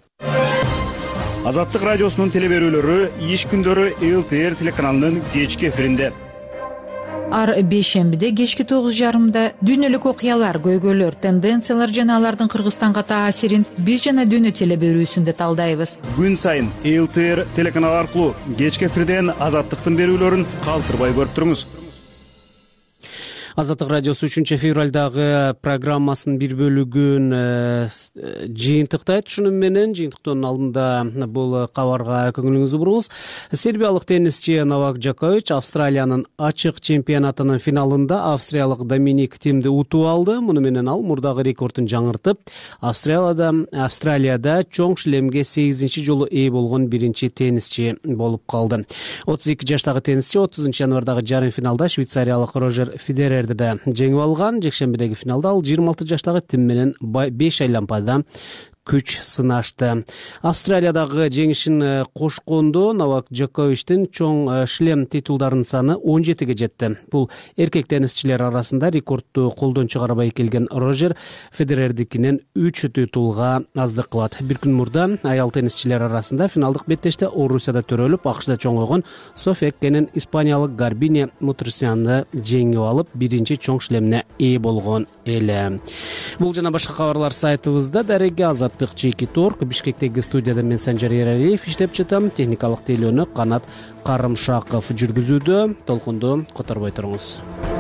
Азаттык радиосунун телеберүүлөрү иш күндөрү ЛТР телеканалынын кечки эфиринде. Ар бейшембиде кечки 9:30 дүйнөлүк окуялар, көйгөйлөр, тенденциялар жана алардын Кыргызстанга таасирин биз жана дүйнө телеберүүсүндө талдайбыз. Күн сайын ЛТР телеканалы аркылуу кечки эфирден Азаттыктын берүүлөрүн калтырбай көрүп туруңуз. Азаттык радиосу 3 февралдагы программасынын бир бөлүгүн жыйынтыктайт. Ушуну менен жыйынтыктоонун алдында бул кабарга көңүлүңүздү буруңуз. Сербиялык теннисчи Новак Джокович Австралиянын ачык чемпионатынын финалында австриялык Доминик Тимди утуп алды. Муну менен ал мурдагы рекордун жаңыртып, Австралияда чоң шлемге 8-чи жолу ээ болгон биринчи теннисчи болуп калды. 32 жаштагы теннисчи 30 январдагы жарым финалда швейцариялык Рожер Федерерди да жеңип алган. Жекшембидеги финалда ал 26 жаштагы Тим менен 5 айлампада күч сынашты. Австралиядагы жеңишин кошкондо Новак Джоковичтин чоң шлем титулдарынын саны 17ге жетти. Бул эркек теннисчилер арасында рекордду колдон чыгарбай келген Рожер Федерердикинен 3 титулга аздык кылат. Бир күн мурда аял теннисчилер арасында финалдык беттеште Орусияда төрөлүп, АКШда чоңойгон София Кенен испаниялык Гарбине Мутрисянды жеңип алып, биринчи чоң шлемине ээ болгон эле. Бул жана башка кабарлар сайтыбызда. Дареги Азаттык Чеки Торг. Бишкектеги студияда мен Санжар Ералиев иштеп жатам. Техникалык тейлөөнү Канат Карымшаков жүргүзүүдө. Толкунду которбой туруңуз.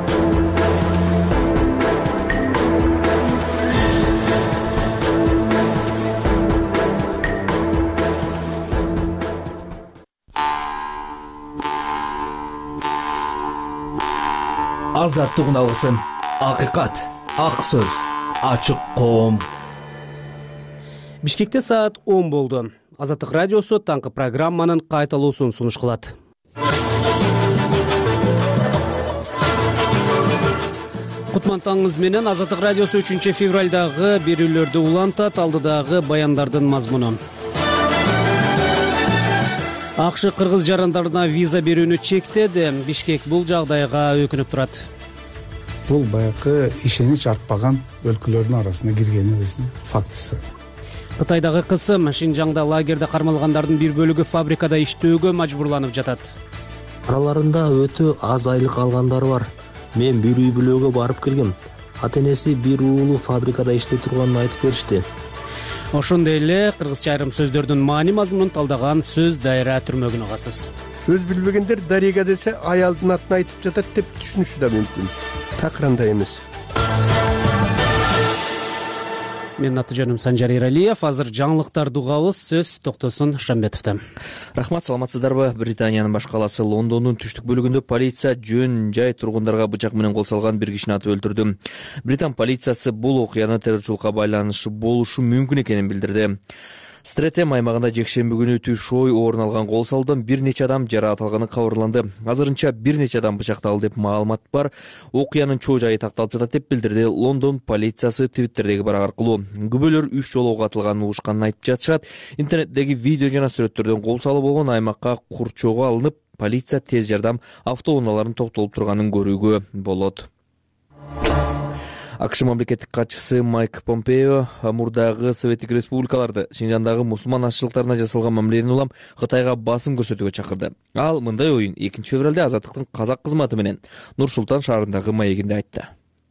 Азаттык алгысын, акыйкат, ак сөз, ачык коом. Бишкекте саат 10 болду. Азаттык радиосу таңкы программанын кайталуусун сунуш кылат. Кутман таңыңыз менен Азаттык радиосу 3 февралдагы берүүлөрдү улантат. Алдыдагы баяндардын мазмуну. АКШ кыргыз жарандарына виза берүүнү чектеди. Бишкек бул жагдайга өкүнүп турат. Бул баягы ишенич артпаган өлкөлөрдүн арасына киргенибиздин фактысы. Кытайдагы кысым Шинжаңда лагерде кармалгандардын бир бөлүгү фабрикада иштөөгө мажбурланып жатат. Араларында өтө аз айлык алгандар бар. Мен бир үй бүлөгө барып келгем. Ата-энеси бир уулу фабрикада иштей турганын айтып беришти. Ошондой эле кыргызча айрым сөздөрдүн маани мазмунун талдаган сөз дайра түрмөгүн угасыз. Сөз билбегендер дарега десе аялдын атын айтып жатат деп түшүнүшү да мүмкүн. Такыр андай эмес. Менин аты жөнүм Санжар Ералиев. Азыр жаңылыктарды угабыз. Сөз Токтосун Шамбетовдон. Рахмат, саламатсыздарбы? Британиянын баш каласы Лондондун түштүк бөлүгүндө полиция жөн жай тургундарга бычак менен кол салган бир кишини атып өлтүрдү. Британ полициясы бул окуяны террорчулукка байланышы болушу мүмкүн экенин билдирди. Стретем аймагында жекшемби күнү түшөй орун алган кол салуудан бир нече адам жараат алганы кабарланды. Азырынча бир нече адам бычакталды деп маалымат бар. Окуянын чоо жайы такталып жатат деп билдирди Лондон полициясы Твиттердеги барак аркылуу. Күбөлөр 3 жолу ок атылганын угушканын айтып жатышат. Интернеттеги видео жана сүрөттөрдөн кол салуу болгон аймакка курчоого алынып, полиция тез жардам автоунааларын токтолуп турганын көрүүгө болот. АКШ мамлекеттик катчысы Майк Помпео мурдагы Советтик республикаларды Шинжаңдагы мусулман ашчылыктарына жасалган мамиледен улам Кытайга басым көрсөтүүгө чакырды. Ал мындай оюн 2 февралда Азаттыктын казак кызматы менен Нур-Султан шаарындагы маегинде айтты.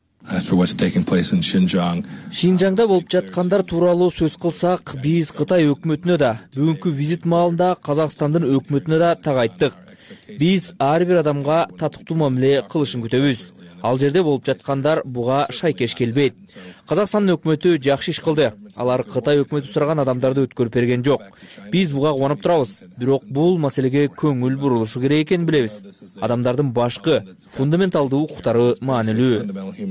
Шинжаңда болуп жаткандар тууралуу сөз кылсак, биз Кытай өкмөтүнө да, бүгүнкү визит маалында Казакстандын өкмөтүнө да так айттык. Биз ар бир адамга татыктуу мамиле кылышын күтөбүз. Ал жерде болуп жаткандар буга шайкеш келбейт. Казакстандын өкмөтү жакшы иш кылды. Алар Кытай өкмөтү сураган адамдарды өткөрүп берген жок. Биз буга кубанып турабыз. Бирок бул маселеге көңүл бурулушу керек экенин билебиз. Адамдардын башкы фундаменталдуу укуктары маанилүү,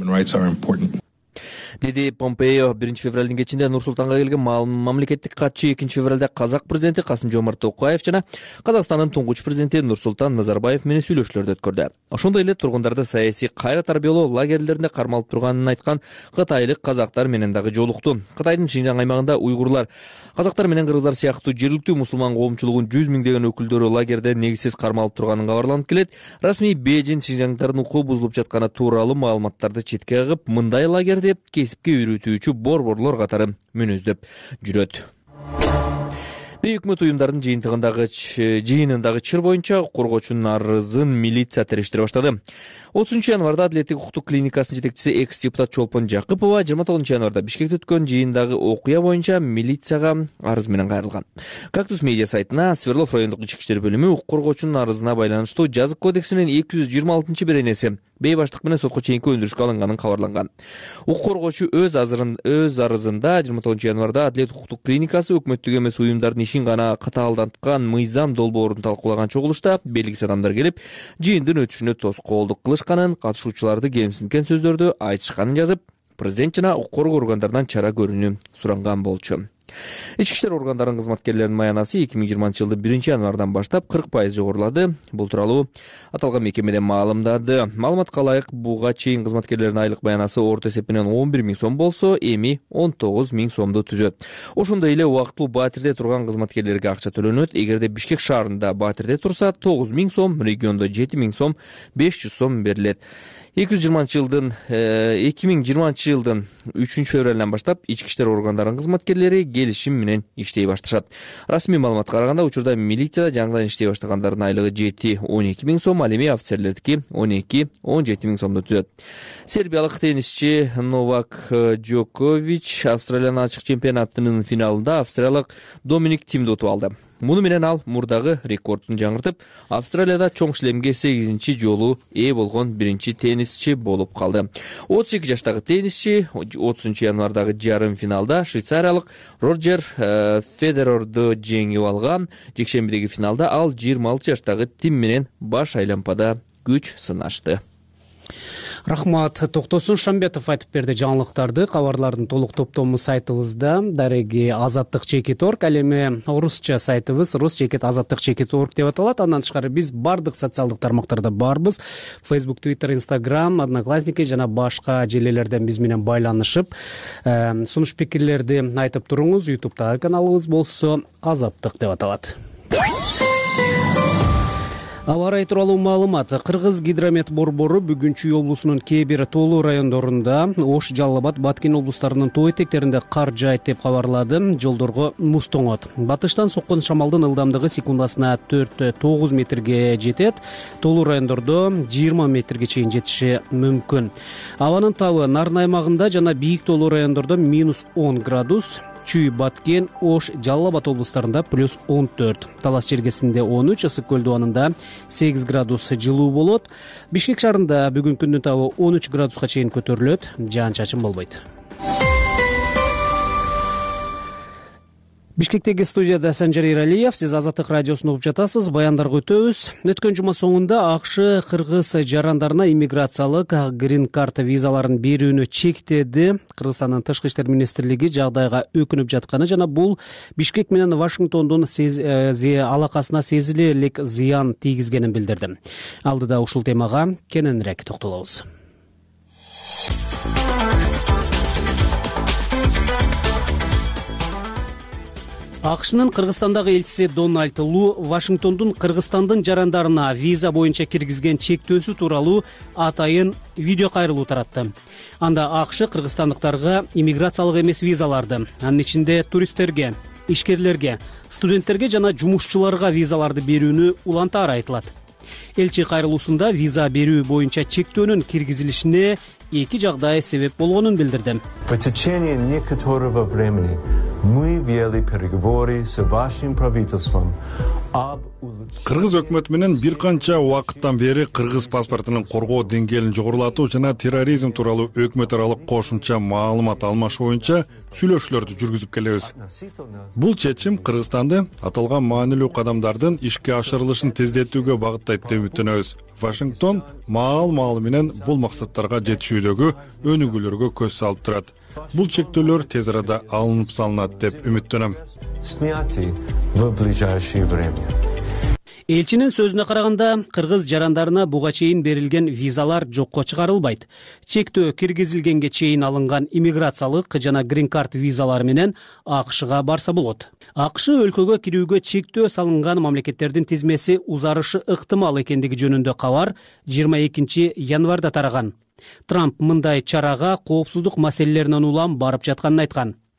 деди Помпео. 1 февралдын кечинде Нур-Султанга келген мамлекеттик катчы 2 февралда казак президенти Касым-Жомарт Токаев жана Казакстандын туңгуч президенти Нурсултан Назарбаев менен сүйлөшүүлөрдү өткөрдү. Ошондой эле тургундарды саясий кайра тарбиялоо лагерлеринде кармалып турганын айткан кытайлык казактар менен дагы жолукту. Кытайдын Шинжаң аймагында уйгурлар, казактар менен кыргыздар сыяктуу жергиликтүү мусулман коомчулугунун 100 миңдеген өкүлдөрү лагерде негизсиз кармалып турганын кабарланып келет. Расмий Бейжин Шинжаңдардын укугу бузулуп жатканы тууралуу маалыматтарды четке кагып, мындай лагерде кесипке үйрөтүүчү борборлор катары мүнөздөп жүрөт. Өкмөт уюмдарынын жыйынындагы чыр боюнча коргоочунун арызын милиция териштире баштады. 30 январда Адилеттик укуктук клиникасынын жетекчиси экс-депутат Чолпон Жакыпова 29 январда Бишкекте өткөн жыйындагы окуя боюнча милицияга арыз менен кайрылган. Кактус медиа сайтына Свердлов райондук ички иштер бөлүмү укук коргоочунун арызына байланыштуу жазык кодексинин 226-беренеси бейбаштык менен сотко чейинки өндүрүшкө алынганын кабарланган. Укук коргоочу өз арызында 29 январда Адилет укуктук клиникасы өкмөттүк эмес уюмдардын ишин гана катаалданткан мыйзам долбоорун талкуулаган чогулушта белгисиз адамдар келип, жыйындын өтүшүнө тоскоолдук кылышканын, катышуучуларды кемсинткен сөздөрдү айтышканын жазып, президент жана укук коргоо органдарынан чара көрүүнү суранган болчу. Ички иштер органдарынын кызматкерлеринин маянасы 2020 жылдын 1-январдан баштап 40% жогорулады. Бул тууралуу аталган мекемеден маалымдады. Маалыматка ылайык, буга чейин кызматкерлердин айлык маянасы орто эсепинен 11 000 сом болсо, эми 19 000 сомду түзөт. Ошондой эле убактылуу Батирде турган кызматкерлерге акча төлөнөт. Эгерде Бишкек шаарында Батирде турса 9 000 сом, региондо 7 000 сом, 500 сом берилет. 2020 жылдын 3-февралынан баштап ички иштер органдарынын кызматкерлери келишим менен иштей башташат. Расмий маалыматка караганда, учурда милицияда жаңыдан иштей баштагандардын айлыгы 7-12 000 сом, ал эми офицерлердики 12-17 000 сомду түзөт. Сербиялык теннисчи Новак Джокович Австралиянын ачык чемпионатынын финалында австриялык Доминик Тимди утуп алды. Муну менен ал мурдагы рекордун жаңыртып, Австралияда чоң шлемге 8-чи жолу ээ болгон биринчи теннисчи болуп калды. 32 жаштагы теннисчи 30 январдагы жарым финалда швейцариялык Роджер Федерерди жеңип алган. Жекшембидеги финалда ал 26 жаштагы Тим менен баш айлампада күч сынашты. Рахмат Токтосун Шамбетов айтып берди жаңылыктарды. Кабарлардын толук топтому сайтыбызда дареги azattik.org, ал эми орусча сайтыбыз rus-azattik.org деп аталат. Андан тышкары биз бардык социалдык тармактарда барбыз. Facebook, Twitter, Instagram, Одноклассники жана башка желелерден биз менен байланышып, сунуш пикирлерди айтып туруңуз. YouTube'дагы каналыбыз болсо Азаттык деп аталат. Аба ырайы тууралуу маалымат. Кыргыз гидромет борбору бүгүн Чүй облусунун кээ бир тоолуу райондорунда, Ош, Жалал Абад, Баткен облустарынын тоо этектеринде кар жаайт деп кабарлады. Жолдорго муз тоңот. Батыштан соккон шамалдын ылдамдыгы секундасына 4-9 метрге жетет. Тоолуу райондордо 20 метрге чейин жетиши мүмкүн. Абанын табы Нарын аймагында жана бийик тоолуу райондордо -10 градус. Чүй, Баткен, Ош, Жалал Абад облустарында +14. Талас чергесинде 13, Ысык көл дубанында 8 градус жылуу болот. Бишкек шаарында бүгүн күндүн табы 13 градуска чейин көтөрүлөт. Жаан-чачын болбойт. Бишкектеги студияда Санжар Иралиев, сиз Азаттык радиосун угуп жатасыз. Баяндарга өтөбүз. Өткөн жума соңунда АКШ кыргыз жарандарына иммиграциялык грин карта визаларын берүүнү чектеди. Кыргызстандын тышкы иштер министрлиги жагдайга өкүнүп жатканы жана бул Бишкек менен Вашингтондун алакасына сезилерлик зыян тийгизгенин билдирди. Алдыда ушул темага кененирээк токтолобуз. АКШнын Кыргызстандагы элчиси Дональд Лу Вашингтондун Кыргызстандын жарандарына виза боюнча киргизген чектөөсү тууралуу атайын видео кайрылуу таратты. Анда АКШ кыргызстандыктарга иммиграциялык эмес визаларды, анын ичинде туристтерге, ишкерлерге, студенттерге жана жумушчуларга визаларды берүүнү улантаары айтылат. Элчи кайрылуусунда виза берүү боюнча чектөөнүн киргизилишине эки жагдай себеп болгонун билдирди. В течение некоторого времени мы вели переговоры с вашим правительством об Кыргыз өкмөтү менен бир канча убакыттан бери кыргыз паспортунун коргоо деңгээлин жогорулатуу жана терроризм тууралуу өкмөт аралык кошумча маалымат алмашуу боюнча сүйлөшүүлөрдү жүргүзүп келебиз. Бул чечим Кыргызстанды аталган маанилүү кадамдардын ишке ашырылышын тездетүүгө багыттайт деп үмүттөнөбүз. Вашингтон маал менен бул максаттарга жетишүүдөгү өнүгүүлөргө көз салып турат. Бул чектөөлөр тез арада алынып салынат деп үмүттөнөм. сняты в ближайшее время. Элчинин сөзүнө караганда, кыргыз жарандарына буга чейин берилген визалар жокко чыгарылбайт. Чектөө киргизилгенге чейин алынган иммиграциялык жана грин-карт визалары менен АКШга барса болот. АКШ өлкөгө кирүүгө чектөө салынган мамлекеттердин тизмеси узарышы ыктымал экендиги жөнүндө кабар 22 январда тараган. Трамп мындай чарага коопсуздук маселелеринен улам барып жатканын айткан.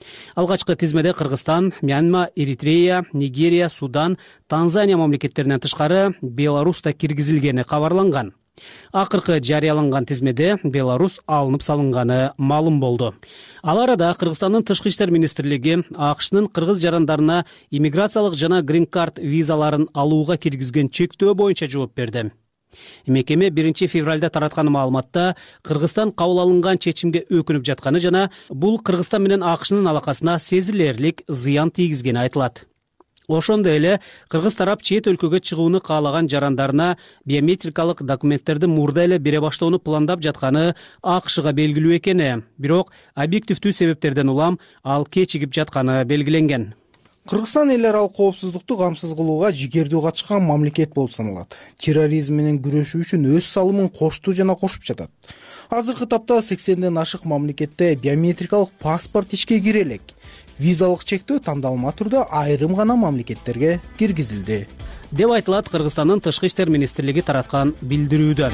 Алгачкы тизмеде Кыргызстан, Мьянма, Эритрея, Нигерия, Судан, Танзания мамлекеттеринен тышкары Беларусь да киргизилгени кабарланган. Акыркы жарыяланган тизмеде Беларусь алынып салынганы маалым болду. Ал арада Кыргызстандын Тышкы иштер министрлиги АКШнын кыргыз жарандарына иммиграциялык жана грин-карт визаларын алууга киргизген чектөө боюнча жооп берди. Мекеме 1 февралда тараткан маалыматта Кыргызстан кабыл алынган чечимге өкүнүп жатканы жана бул Кыргызстан менен АКШнын алакасына сезилерлик зыян тийгизгени айтылат. Ошондой эле кыргыз тарап чет өлкөгө чыгууну каалаган жарандарына биометрикалык документтерди мурда эле бере баштоону пландап жатканы АКШга белгилүү экени, бирок объективдүү себептерден улам ал кечигип жатканы белгиленген. Кыргызстан эл аралык коопсуздукту камсыз кылууга жигердүү катышкан мамлекет болуп саналат. Терроризм менен күрөшүү үчүн өз салымын кошту жана кошуп жатат. Азыркы тапта 80ден ашык мамлекетте биометрикалык паспорт ишке кире элек. Визалык чектөө тандалма түрдө айрым гана мамлекеттерге киргизилди, деп айтылат Кыргызстандын Тышкы иштер министрлиги тараткан билдирүүдө.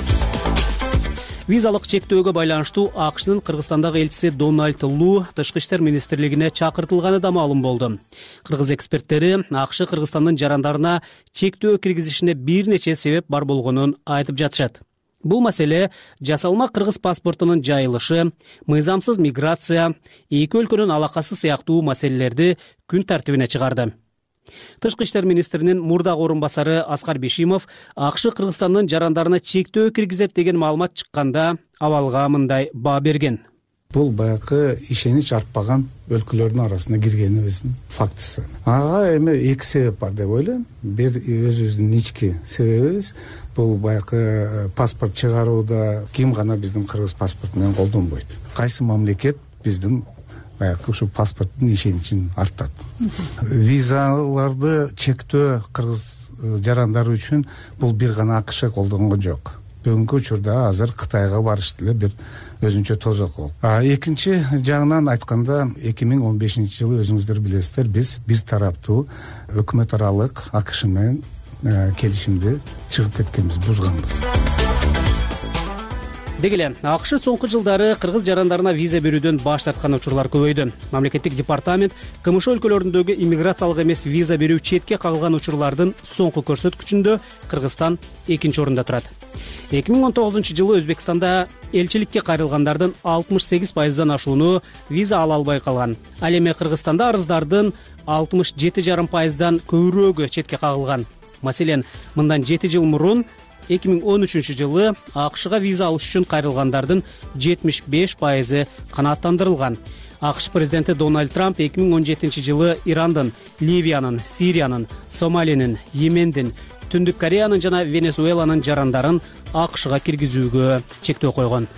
Визалык чектөөгө байланыштуу АКШнын Кыргызстандагы элчиси Дональд Лу Тышкы иштер министрлигине чакыртылганы да маалым болду. Кыргыз эксперттери АКШ Кыргызстандын жарандарына чектөө киргизишине бир нече себеп бар болгонун айтып жатышат. Бул маселе жасалма кыргыз паспортунун жайылышы, мыйзамсыз миграция, эки өлкөнүн алакасы сыяктуу маселелерди күн тартибине чыгарды. Тышкы иштер министринин мурдагы орун басары Аскар Бишимов АКШ Кыргызстандын жарандарына чектөө киргизет деген маалымат чыкканда абалга мындай баа берген. Бул баягы ишенич артпаган өлкөлөрдүн арасына киргенибиздин фактысы. Ага эми эки себеп бар деп ойлойм. Бир өзүбүздүн ички себебибиз бул баягы паспорт чыгарууда ким гана биздин кыргыз паспорту менен колдонбойт. Кайсы мамлекет биздин баягы ушу паспорттун ишеничин артат. Визаларды чектөө кыргыз жарандары үчүн бул бир гана АКШ колдонгон жок. Бүгүнкү учурда азыр Кытайга барыш деле бир өзүнчө тозок болду. Экинчи жагынан айтканда 2015-жылы өзүңүздөр билесиздер, биз бир тараптуу өкмөт аралык АКШ менен келишимди чыгып кеткенбиз, бузганбыз. Деги эле АКШ соңку жылдары кыргыз жарандарына виза берүүдөн баш тарткан учурлар көбөйдү. Мамлекеттик департамент КМШ өлкөлөрүндөгү иммиграциялык эмес виза берүү четке кагылган учурлардын соңку көрсөткүчүндө Кыргызстан 2-орунда турат. 2019-жылы Өзбекстанда элчиликке кайрылгандардын 68%дан ашууну виза ала албай калган. Ал эми Кыргызстанда арыздардын 67,5%дан көбүрөөгү четке кагылган. Маселен, мындан 7 жыл мурун 2013-жылы АКШга виза алыш үчүн кайрылгандардын 75% канааттандырылган. АКШ президенти Дональд Трамп 2017-жылы Ирандын, Ливиянын, Сириянын, Сомалинин, Йемендин, Түндүк Кореянын жана Венесуэланын жарандарын АКШга киргизүүгө чектөө койгон.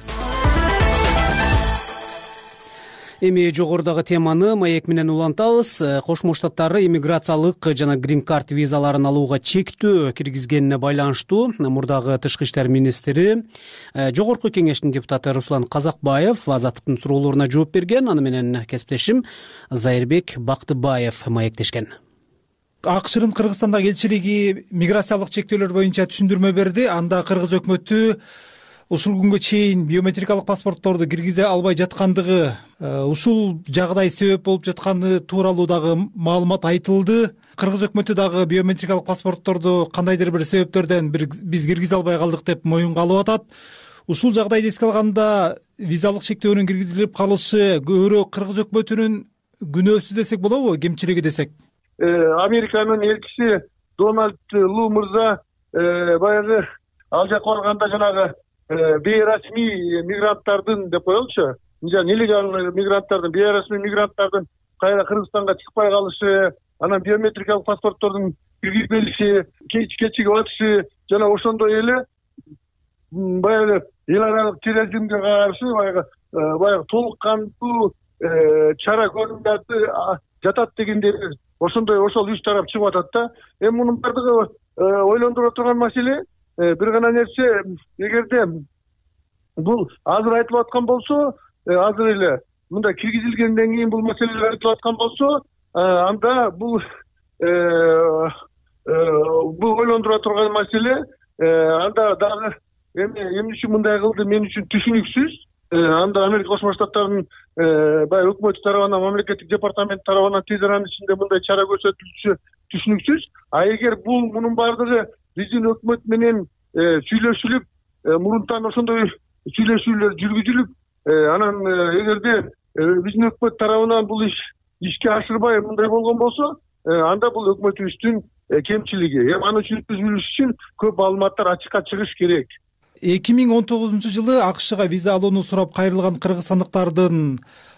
Эми жогорудагы теманы маек менен улантабыз. Кошмо Штаттары иммиграциялык жана грин-карт визаларын алууга чектөө киргизгенине байланыштуу мурдагы Тышкы иштер министри, жогорку кеңештин депутаты Руслан Казакбаев Азаттыктын суроолоруна жооп берген. Аны менен кесиптешим Зайырбек Бактыбаев маектешкен. АКШнын Кыргызстандагы элчилиги миграциялык чектөөлөр боюнча түшүндүрмө берди. Анда кыргыз өкмөтү ушул күнгө чейин биометрикалык паспортторду киргизе албай жаткандыгы, ушул жагдай себеп болуп жатканы тууралуу дагы маалымат айтылды. Кыргыз өкмөтү дагы биометрикалык паспортторду кандайдыр бир себептерден биз киргизе албай калдык деп моюнга алып атат. Ушул жагдайды эске алганда визалык чектөөнүн киргизилип калышы көбүрөөк кыргыз өкмөтүнүн күнөөсү десек болобу, кемчилиги десек? Американын элчиси Дональд Лу мырза баягы ал жака барганда жанагы бейрасмий мигранттардын деп коелучу, нелегал мигранттардын, бейрасмий мигранттардын кайра Кыргызстанга чыкпай калышы, анан биометрикалык паспорттордун киргизбелиши, кечигип атышы жана ошондой эле баягы эл аралык терроризмге каршы баягы толук кандуу чара көрүнүп жатат дегендей ошол үч тарап чыгып атат да. Эми мунун бардыгы ойлондура турган маселе бир гана нерсе, эгерде бул азыр айтылып аткан болсо, азыр эле мында киргизилгенден кийин бул маселелер айтылып аткан болсо, анда бул ойлондура турган маселе, анда дагы эмне үчүн мындай кылды мен үчүн түшүнүксүз. анда Америка Кошмо Штаттарынын баягы өкмөтү тарабынан, мамлекеттик департамент тарабынан тез аранын ичинде мындай чара көрсөтүлүшү түшүнүксүз. А эгер мунун баардыгы биздин өкмөт менен сүйлөшүлүп, мурунтан ошондой сүйлөшүүлөр жүргүзүлүп, анан эгерде биздин өкмөт тарабынан бул ишке ашырбай мындай болгон болсо, анда бул өкмөтүбүздүн кемчилиги. Аны түшүнүп билиш үчүн көп маалыматтар ачыкка чыгыш керек. 2019-жылы АКШга виза алууну сурап кайрылган кыргызстандыктардын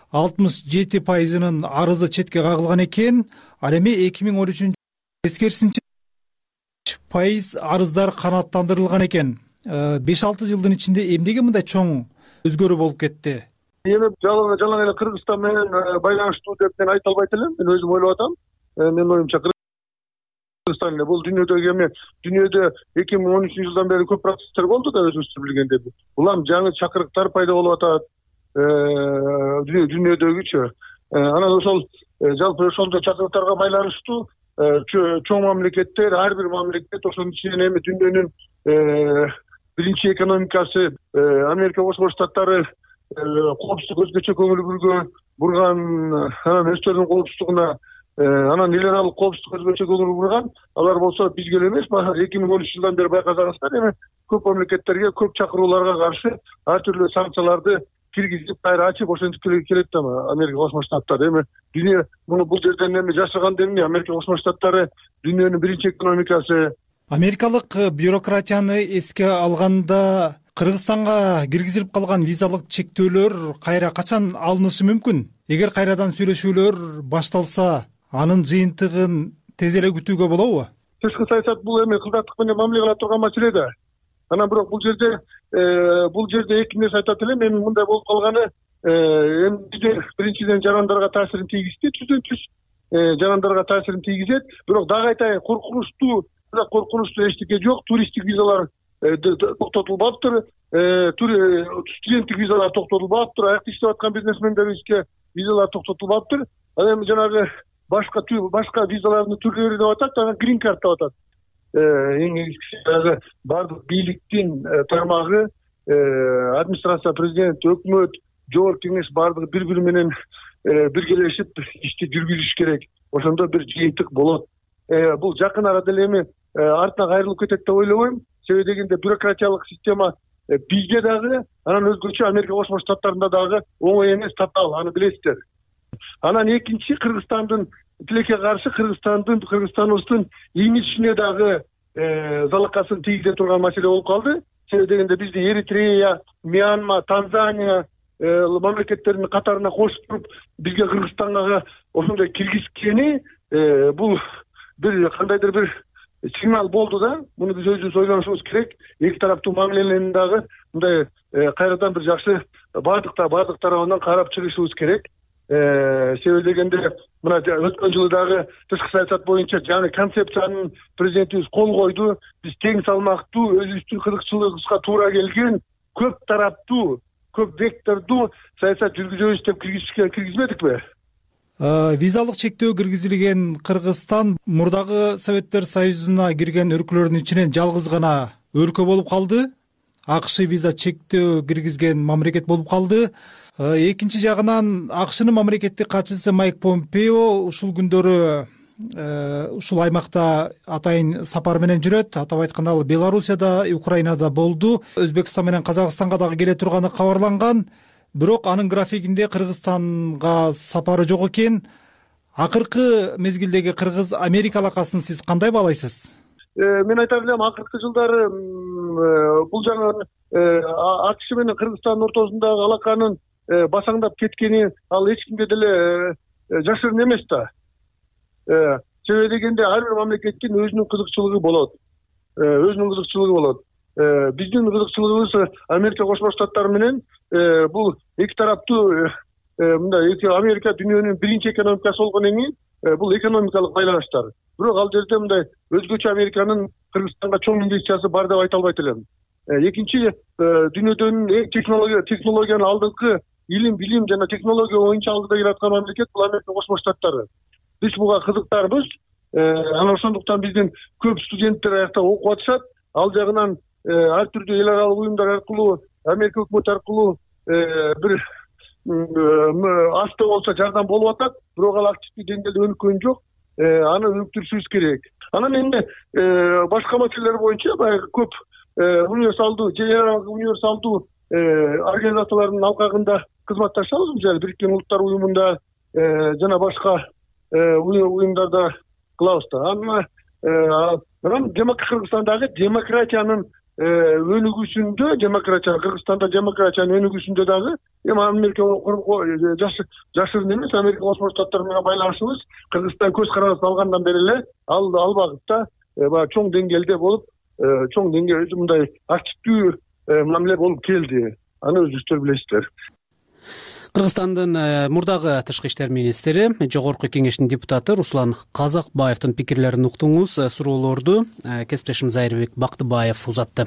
67%-нын арызы четке кагылган экен. Ал эми 2013 тескерисинче пайыз арыздар канааттандырылган экен. 5-6 жылдын ичинде эмнеге мындай чоң өзгөрүү болуп кетти? Эми жалаң эле Кыргызстан менен байланыштуу деп мен айта албайт элем. Мен өзүм ойлоп атам. Менин оюмча Кыргызстан эле бул дүйнөдөгү эми дүйнөдө 2013-жылдан бери көп процесстер болду да, өзүңүз билгендей. Улам жаңы чакырыктар пайда болуп атат дүйнөдөгүчү. Анан ошол жалпы ошондой чакырыктарга байланыштуу чоң мамлекеттер, ар бир мамлекет ошонун ичинен эми дүйнөнүн биринчи экономикасы Америка Кошмо Штаттары коопсуздук өзгөчө көңүл бурган, анан өздөрүнүн коопсуздугуна, анан эл аралык коопсуздук өзгөчө көңүл бурган. Алар болсо бизге эле эмес, 2013-жылдан бери байкасаңыздар, эми көп мамлекеттерге, көп чакырууларга каршы ар түрдүү санкцияларды киргизип, кайра ачып ошентип келет да Америка Кошмо Штаттары. Эми дүйнө муну бул жерден эми жашырган эмне? Америка Кошмо Штаттары дүйнөнүн биринчи экономикасы. Америкалык бюрократияны эске алганда Кыргызстанга киргизилип калган визалык чектөөлөр кайра качан алынышы мүмкүн? Эгер кайрадан сүйлөшүүлөр башталса, анын жыйынтыгын тез эле күтүүгө болобу? Тышкы саясат бул эми кылдаттык менен мамиле кыла турган маселе да. Анан бирок бул жерде эки нерсе айтат элем. Эми мындай болуп калганы, эми биринчиден жарандарга таасирин тийгизди, түздөн түз жарандарга таасирин тийгизет. Бирок дагы айтайын, коркунучтуу эчтеке жок. Туристтик визалар токтотулбаптыр, студенттик визалар токтотулбаптыр, аякта иштеп аткан бизнесмендерибизге визалар токтотулбаптыр. Ал эми жанагы башка визалардын түрлөрү деп атат, анан грин карт деп атат. Эң дагы бардык бийликтин тармагы, администрация, президент, өкмөт, жогорку кеңеш бардыгы бири-бири менен биргелешип ишти жүргүзүш керек. Ошондо бир жыйынтык болот. Бул жакын арада эле эми артына кайрылып кетет деп ойлобойм. Себеби дегенде бюрократиялык система бизге дагы, анан өзгөчө Америка Кошмо Штаттарында дагы оңой эмес, татаал, аны билесиздер. Анан экинчи, Кыргызстандын тилекке каршы Кыргызстаныбыздын имиджине дагы залакасын тийгизе турган маселе болуп калды. Себеби дегенде бизди Эритрея, Мьянма, Танзания мамлекеттердин катарына кошуп туруп, бизге Кыргызстанга ошондой киргизгени бул бир кандайдыр бир сигнал болду да. Муну биз өзүбүз ойлонушубуз керек. Эки тараптуу мамилени дагы мындай кайрадан бир жакшы бардык тарабынан карап чыгышыбыз керек. Себеби дегенде мына өткөн жылы дагы тышкы саясат боюнча жаңы концепциянын президентибиз кол койду. Биз тең салмактуу, өзүбүздүн кызыкчылыгыбызга туура келген, көп тараптуу, көп вектордуу саясат жүргүзөбүз деп киргизбедикпи? Визалык чектөө киргизилген Кыргызстан мурдагы Советтер Союзуна кирген өлкөлөрдүн ичинен жалгыз гана өлкө болуп калды. АКШ виза чектөө киргизген мамлекет болуп калды. Экинчи жагынан АКШнын мамлекеттик катчысы Майк Помпео ушул күндөрү ушул аймакта атайын сапар менен жүрөт. Атап айтканда ал Белоруссияда, Украинада болду. Өзбекстан менен Казакстанга дагы келе турганы кабарланган. Бирок анын графигинде Кыргызстанга сапары жок экен. Акыркы мезгилдеги Кыргыз-Америка алакасын сиз кандай баалайсыз? Мен айтар элем, акыркы жылдары бул жаңы АКШ менен Кыргызстандын ортосундагы алаканын басаңдап кеткени ал эч кимге деле жашырын эмес да. Себеби дегенде ар бир мамлекеттин өзүнүн кызыкчылыгы болот. Биздин кызыкчылыгыбыз Америка Кошмо Штаттары менен бул эки тараптуу мындай Америка дүйнөнүн биринчи экономикасы болгондон кийин бул экономикалык байланыштар. Бирок ал жерде мындай өзгөчө Американын Кыргызстанга чоң инвестициясы бар деп айта албайт элем. Экинчи, дүйнөдөн эң технологиянын алдыңкы билим жана технология боюнча алдыда келаткан мамлекет бул Америка Кошмо Штаттары. Биз буга кызыктарбыз. Анан ошондуктан биздин көп студенттер аякта окуп атышат. Ал жагынан ар түрдүү эл аралык уюмдар аркылуу, Америка өкмөтү аркылуу бир асты болсо жардам болуп атат, бирок ал активдүү деңгээлде өнүккөн жок. Аны өнүктүрүшүбүз керек. Анан эми башка маселелер боюнча баягы көп универсалдуу организациялардын алкагында кызматташабыз. Мисалы Бириккен Улуттар уюмунда жана башка уюмдарда кылабыз да. Анан Кыргызстандагы демократиянын өнүгүүсүндө, Кыргызстанда демократиянын өнүгүүсүндө дагы эми Америка жашырын эмес, Америка Кошмо Штаттары менен байланышыбыз Кыргызстан көз каранды алгандан бери эле ал багытта баягы чоң деңгээлде болуп, чоң деңгээлде мындай активдүү мамиле болуп келди. Аны өзүңүздөр билесиздер. Кыргызстандын мурдагы тышкы иштер министри, Жогорку Кеңештин депутаты Руслан Казакбаевдин пикирлерин уктуңуз. Суроолорду кесиптешим Зайырбек Бактыбаев узатты.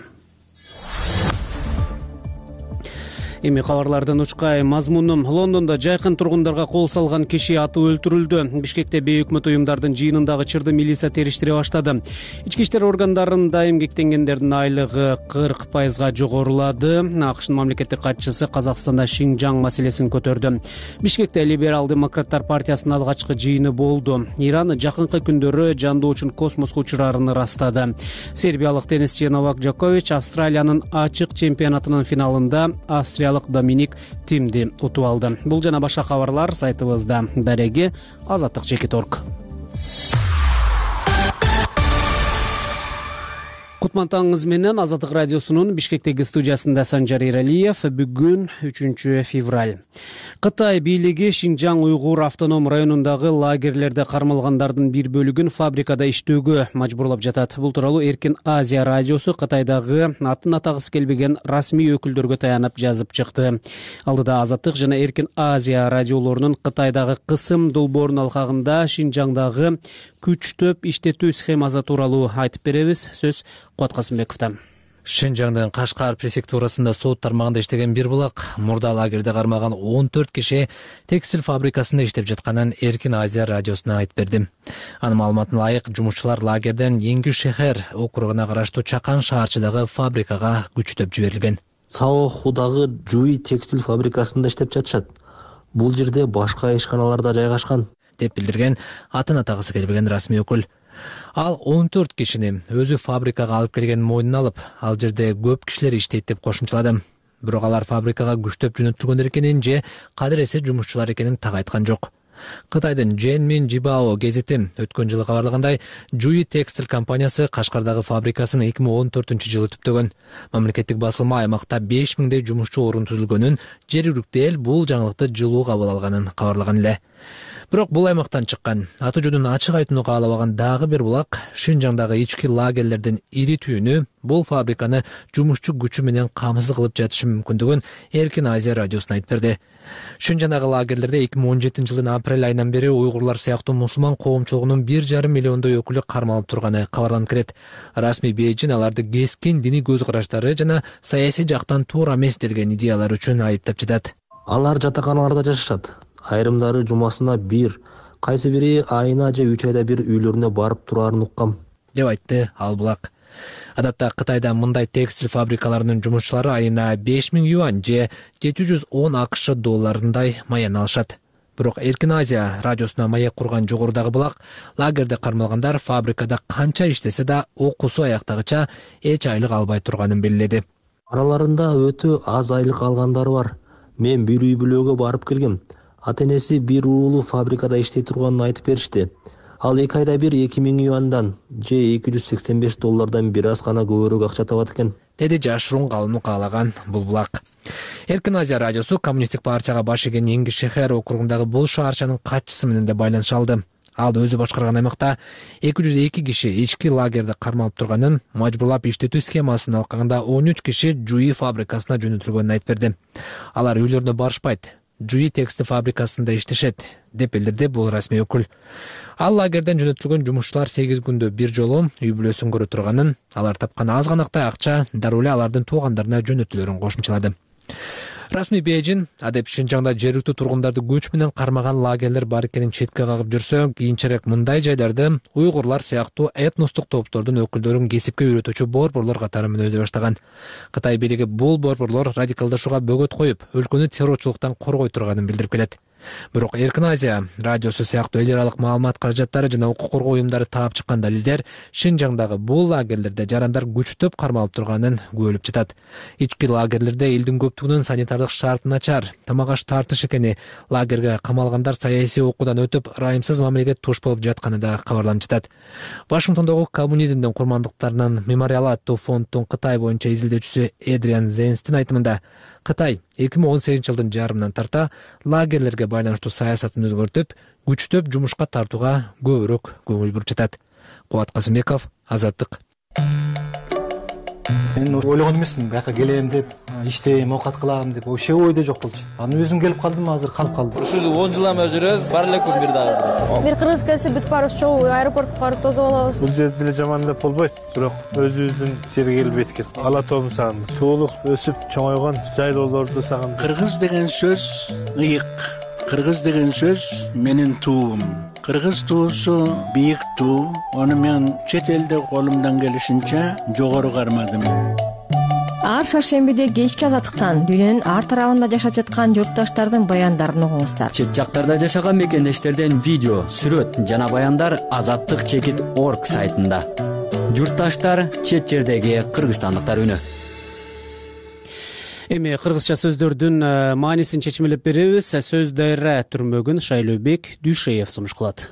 Эми кабарлардын учкай мазмуну. Лондондо жайкын тургундарга кол салган киши атып өлтүрүлдү. Бишкекте бейөкмөт уюмдардын жыйынындагы чырды милиция териштире баштады. Ички иштер органдарында эмгектенгендердин айлыгы 40% жогорулады. АКШнын мамлекеттик катчысы Казакстанда Шинжаң маселесин көтөрдү. Бишкекте либерал демократтар партиясынын алгачкы жыйыны болду. Иран жакынкы күндөрү жандоочун космоско учурарын ырастады. Сербиялык теннисчи Новак Джокович Австралиянын ачык чемпионатынын финалында австриялык Доминик Тимди утуп алды. Бул жана башка кабарлар сайтыбызда. Дареги Азаттык.org. Кутмантаңыз менен Азаттык радиосунун Бишкектеги студиясында Санжар Эралиев. Бүгүн 3 февраль. Кытай бийлиги Шинжаң уйгур автоном районундагы лагерлерде кармалгандардын бир бөлүгүн фабрикада иштөөгө мажбурлап жатат. Бул тууралуу Эркин Азия радиосу Кытайдагы атын атагысы келбеген расмий өкүлдөргө таянып жазып чыкты. Алдыда Азаттык жана Эркин Азия радиолорунун Кытайдагы кысым долбоорунун алкагында Шинжаңдагы күчтөп иштетүү схемасы тууралуу айтып беребиз. Сөз Куат Касымбековдон. Шинжаңдын Кашкар префектурасында сот тармагында иштеген бир булак мурда лагерде кармалган 14 киши текстиль фабрикасында иштеп жатканын Эркин Азия радиосуна айтып берди. Анын маалыматына ылайык, жумушчулар лагерден Эңги шехер округуна караштуу Чакан шаарчыдагы фабрикага күчтөп жиберилген. Саохудагы Жуи текстиль фабрикасында иштеп жатышат. Бул жерде башка ишканаларда жайгашкан, деп билдирген атын атагысы келбеген расмий өкүл. Ал 14 кишини өзү фабрикага алып келген мойнуна алып, ал жерде көп кишилер иштейт деп кошумчалады. Бирок алар фабрикага күчтөп жөнөтүлгөндөр экенин же кадыресе жумушчулар экенин так айткан жок. Кытайдын Женмин Жибао гезити өткөн жылы кабарлагандай, Жуи текстиль компаниясы Кашкардагы фабрикасын 2014-жылы түптөгөн. Мамлекеттик басылма аймакта 5000дей жумушчу орун түзүлгөнүн, жергиликтүү эл бул жаңылыкты жылуу кабыл алганын кабарлаган эле. Бирок бул аймактан чыккан, аты жөнүн ачык айтууну каалабаган дагы бир булак Шинжаңдагы ички лагерлердин ири түйүнү бул фабриканы жумушчу күчү менен камсыз кылып жатышы мүмкүндүгүн Эркин Азия радиосуна айтып берди. Шинжаңдагы лагерлерде 2017-жылдын апрель айынан бери уйгурлар сыяктуу мусулман коомчулугунун 1,5 миллиондой өкүлү кармалып турганы кабарланып келет. Расмий Бейжин аларды кескин диний көз караштары жана саясий жактан туура эмес делген идеялар үчүн айыптап жатат. Алар жатаканаларда жашашат. Айрымдары жумасына 1, кайсы бири айына же 3 айда бир үйлөрүнө барып турарын уккам, деп айтты ал булак. Адатта Кытайда мындай текстиль фабрикаларынын жумушчулары айына 5000 юань же 710 АКШ долларындай маян алышат. Бирок Эркин Азия радиосуна маек курган жогорудагы булак лагерде кармалгандар фабрикада канча иштесе да окуусу аяктагыча эч айлык албай турганын белгиледи. Араларында өтө аз айлык алгандары бар. Мен бир үй бүлөгө барып келгем. Ата-энеси бир уулу фабрикада иштей турганын айтып беришти. Ал 2 айда бир 2000 юандан же 285 доллардан бир аз гана көбүрөөк акча табат экен, деди жашыруун калууну каалаган бул булак. Эркин Азия радиосу коммунисттик партияга баш ийген Эңги шехер округундагы бул шаарчанын катчысы менен да байланыша алды. Ал өзү башкарган аймакта 202 киши ички лагерде кармалып турганын, мажбурлап иштетүү схемасынын алкагында 13 киши Жуи фабрикасына жөнөтүлгөнүн айтып берди. Алар үйлөрүнө барышпайт, Жуи текстиль фабрикасында иштешет, деп билдирди бул расмий өкүл. Ал лагерден жөнөтүлгөн жумушчулар 8 күндө бир жолу үй бүлөсүн көрө турганын, алар тапкан аз ганактай акча дароо эле алардын туугандарына жөнөтүлөрүн кошумчалады. Расмий Бейжин адеп Шинжаңда жергиликтүү тургундарды күч менен кармаган лагерлер бар экенин четке кагып жүрсө, кийинчерээк мындай жайларды уйгурлар сыяктуу этностук топтордун өкүлдөрүн кесипке үйрөтүүчү борборлор катары мүнөздөй баштаган. Кытай бийлиги бул борборлор радикалдашууга бөгөт коюп, өлкөнү террорчулуктан коргой турганын билдирип келет. Бирок Эркин Азия радиосу сыяктуу эл аралык маалымат каражаттары жана укук коргоо уюмдары таап чыккан далилдер Шинжаңдагы бул лагерлерде жарандар күчтөп кармалып турганын күбөлүп жатат. Ички лагерлерде элдин көптүгүнүн санитардык шарты начар, тамак аш тартыш экени, лагерге камалгандар саясий окуудан өтүп, ырайымсыз мамилеге туш болуп жатканы да кабарланып жатат. Вашингтондогу коммунизмдин курмандыктарынын мемориалы аттуу фонддун Кытай боюнча изилдөөчүсү Эдриан Зенстин айтымында Кытай 2018 жылдын жарымынан тарта лагерлерге байланыштуу саясатын өзгөртүп, күчтөп жумушка тартууга көбүрөөк көңүл буруп жатат. Кубат Касымбеков, Азаттык. Мен ойлогон эмесмин, бияка келем деп, иштейм, оокат кылам деп, вообще ойдо жок болчу. Аны өзүм келип калдым, азыр калып калдым. Ушул 10 жыл эме жүрөбүз, бар эле күн бир дагы. Бир кыргыз келсе бүт баарыбыз чогуу аэропортко барып тосуп алабыз. Бул жерде деле жаман деп болбойт, бирок өзүбүздүн жерге келбейт экен. Ала тоом сагындым. Туулук, өсүп чоңойгон жайлоолорду сагындым. Кыргыз деген сөз ыйык. Кыргыз деген сөз менин туум. Кыргыз туусу бийик туу. Аны мен чет элде колумдан келишинче жогору кармадым. Ар шаршембиде кечки Азаттыктан дүйнөнүн ар тарабында жашап жаткан журтташтардын баяндарын угуңуздар. Чет жактарда жашаган мекендештерден видео, сүрөт жана баяндар azattik.org сайтында. Журтташтар, чет жердеги кыргызстандыктар үнү. Эми кыргызча сөздөрдүн маанисин чечмелеп беребиз. Сөз дайра түрмөгүн Шайлообек Дүйшеев сунуш кылат.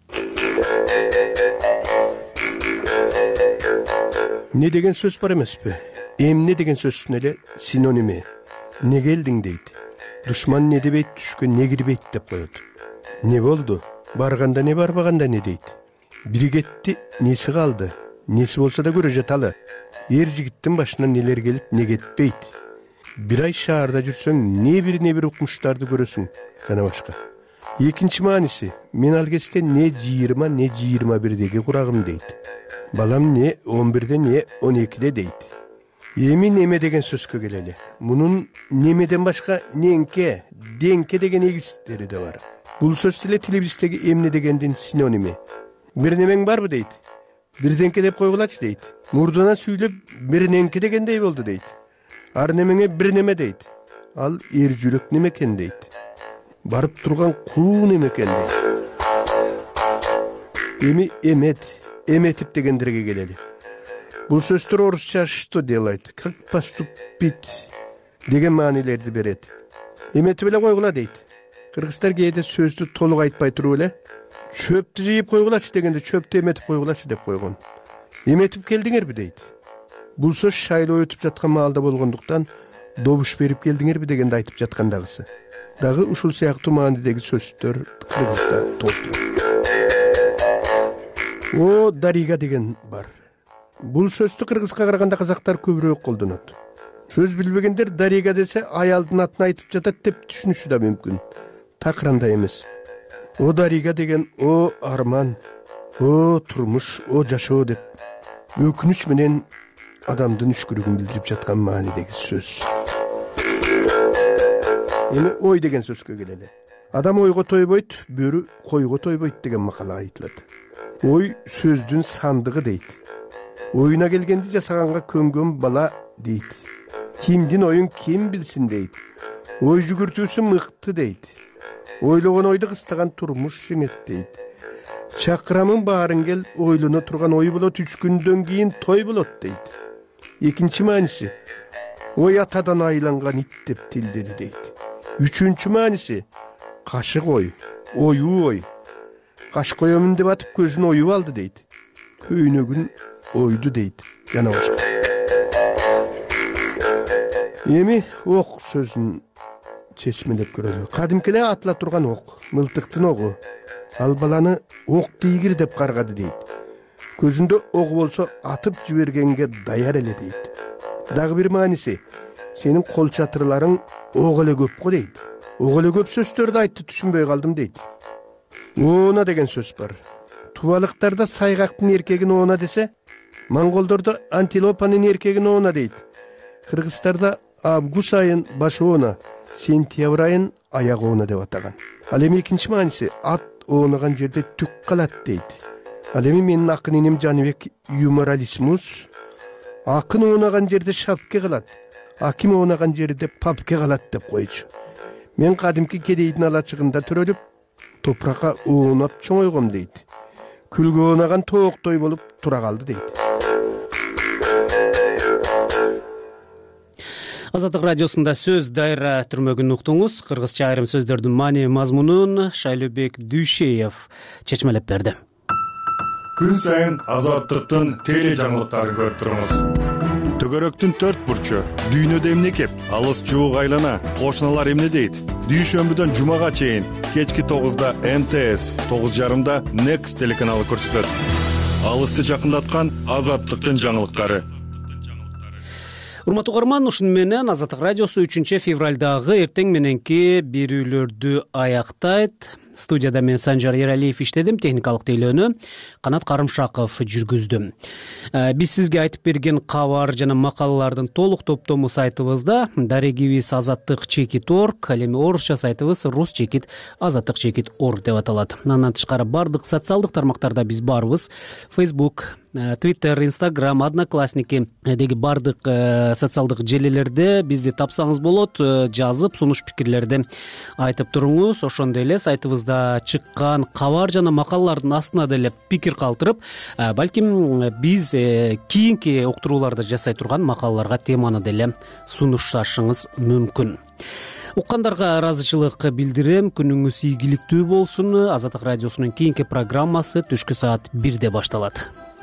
Не деген сөз бар эмеспи? Эмне деген сөздүн эле синоними. Не келдиң дейт. Душман не дебейт, түшкөн не кирбейт деп коет. Не болду? Барганда не, барбаганда не дейт. Бири кетти, неси калды? Неси болсо да көрө жаталы. Эр жигиттин башынан нелер келип, не кетпейт. Бир ай шаарда жүрсөң, не бир укмуштарды көрөсүң, жана башка. Экинчи мааниси, мен ал кезде не 20, не 21деги курагым дейт. Балам не 11де, не 12де дейт. Эми неме деген сөзгө келели. Мунун немеден башка неңке, деңке деген эгистери да бар. Бул сөз деле тилибиздеги эмне дегендин синоними. Бир немең барбы дейт. Бир деңке деп койгулачы дейт. Мурдуна сүйлөп бир неңке дегендей болду дейт. Ар немеңе бир неме дейт. Ал эр жүрөк немекен дейт. Барып турган куу немекен дейт. Эми эметип дегендерге келели. Бул сөздөр орусча что делать, как поступить деген маанилерди берет. Эметип эле койгула дейт. Кыргыздар кээде сөздү толук айтпай туруп эле чөптү жыйып койгулачы дегенде чөптү эметип койгулачы деп койгон. Эметип келдиңерби дейт. Бул сөз шайлоо өтүп жаткан маалда болгондуктан добуш берип келдиңерби дегенде айтып жаткандагысы. Дагы ушул сыяктуу маанидеги сөздөр кыргызда толтур. О, дарига деген бар. Бул сөздү кыргызга караганда казактар көбүрөөк колдонот. Сөз билбегендер дарига десе аялдын атын айтып жатат деп түшүнүшү да мүмкүн. Такыранда эмес. О дарига деген о арман, о турмуш, о жашоо деп өкүнүч менен адамдын үшкүрүгүн билдирип жаткан маанидеги сөз. Эми ой деген сөзгө келели. Адам ойго тойбойт, бөрү койго тойбойт деген макала айтылат. Ой сөздүн сандыгы дейт. Оюна келгенди жасаганга көнгөн бала дейт. Кимдин оюн ким билсин дейт. Ой жүгүртүүсү мыкты дейт. Ойлогон ойду кыстаган турмуш жеңет дейт. Чакырамын баарын кел, ойлоно турган ой болот, 3 күндөн кийин той болот дейт. Экинчи мааниси, ой атадан айланган ит деп тилдеди дейт. Үчүнчү мааниси, кашык ой, оюу ой. Каш коёмун деп атып көзүн оюп алды дейт. Көйнөгүн ойду дейт. Жана башка. Эми ок сөзүн чечмелеп көрөлү. Кадимки эле атыла турган ок, мылтыктын огу. Ал баланы ок тийгир деп каргады дейт. Көзүндө ок болсо атып жибергенге даяр эле дейт. Дагы бир мааниси, сенин кол чатырларың ок эле көп го дейт. Ок эле көп сөздөрдү айтты, түшүнбөй калдым дейт. Оона деген сөз бар. Тубалыктарда сайгактын эркегин оона десе, монголдордо антилопанын эркегин оона дейт. Кыргыздарда август айын башы оона, сентябрь айын аяк оону деп атаган. Ал эми экинчи мааниси ат оонаган жерде түк калат дейт. Ал эми менин акын инем Жаныбек юморалисмус акын оонаган жерде шапке калат, аким оонаган жерде папке калат деп койчу. Мен кадимки кедейдин алачыгында төрөлүп топуракка оонап чоңойгом дейт. Күлгө оонаган тооктой болуп тура калды дейт. Азаттык радиосунда сөз дайра түрмөгүн уктуңуз. Кыргызча айрым сөздөрдүн маани мазмунун Шайлообек Дүйшеев чечмелеп берди. Күн сайын Азаттыктын теле жаңылыктарын көрүп туруңуз. Төгөрөктүн 4 бурчу, дүйнөдө эмне кеп, алыс жуук айлана, кошуналар эмне дейт? Дүйшөмбүдөн жумага чейин кечки 9да НТС, 9:30да Next телеканалы көрсөтөт. Алысты жакындаткан Азаттыктын жаңылыктары. Урматтуу угарман, ушуну менен Азаттык радиосу 3 февралдагы эртең мененки берүүлөрдү аяктайт. Студияда мен Санжар Ералиев иштедим, техникалык тейлөөнү Канат Карымшаков жүргүздү. Биз сизге айтып берген кабар жана макалалардын толук топтому сайтыбызда, дарегибиз azattik.org, ал эми орусча сайтыбыз rus.azattik.org деп аталат. Андан тышкары бардык социалдык тармактарда биз барбыз. Facebook, Twitter, Instagram, Одноклассники деги бардык социалдык желилерде бизди тапсаңыз болот. Жазып, сунуш пикирлерди айтып туруңуз. Ошондой эле сайтыбызда чыккан кабар жана макалалардын астына деле пикир калтырып, балким биз кийинки уктурууларда жасай турган макалаларга теманы деле сунушашыңыз мүмкүн. Уккандарга ыраазычылык билдирем. Күнүңүз ийгиликтүү болсун. Азаттык радиосунун кийинки программасы түшкү саат 1де башталат.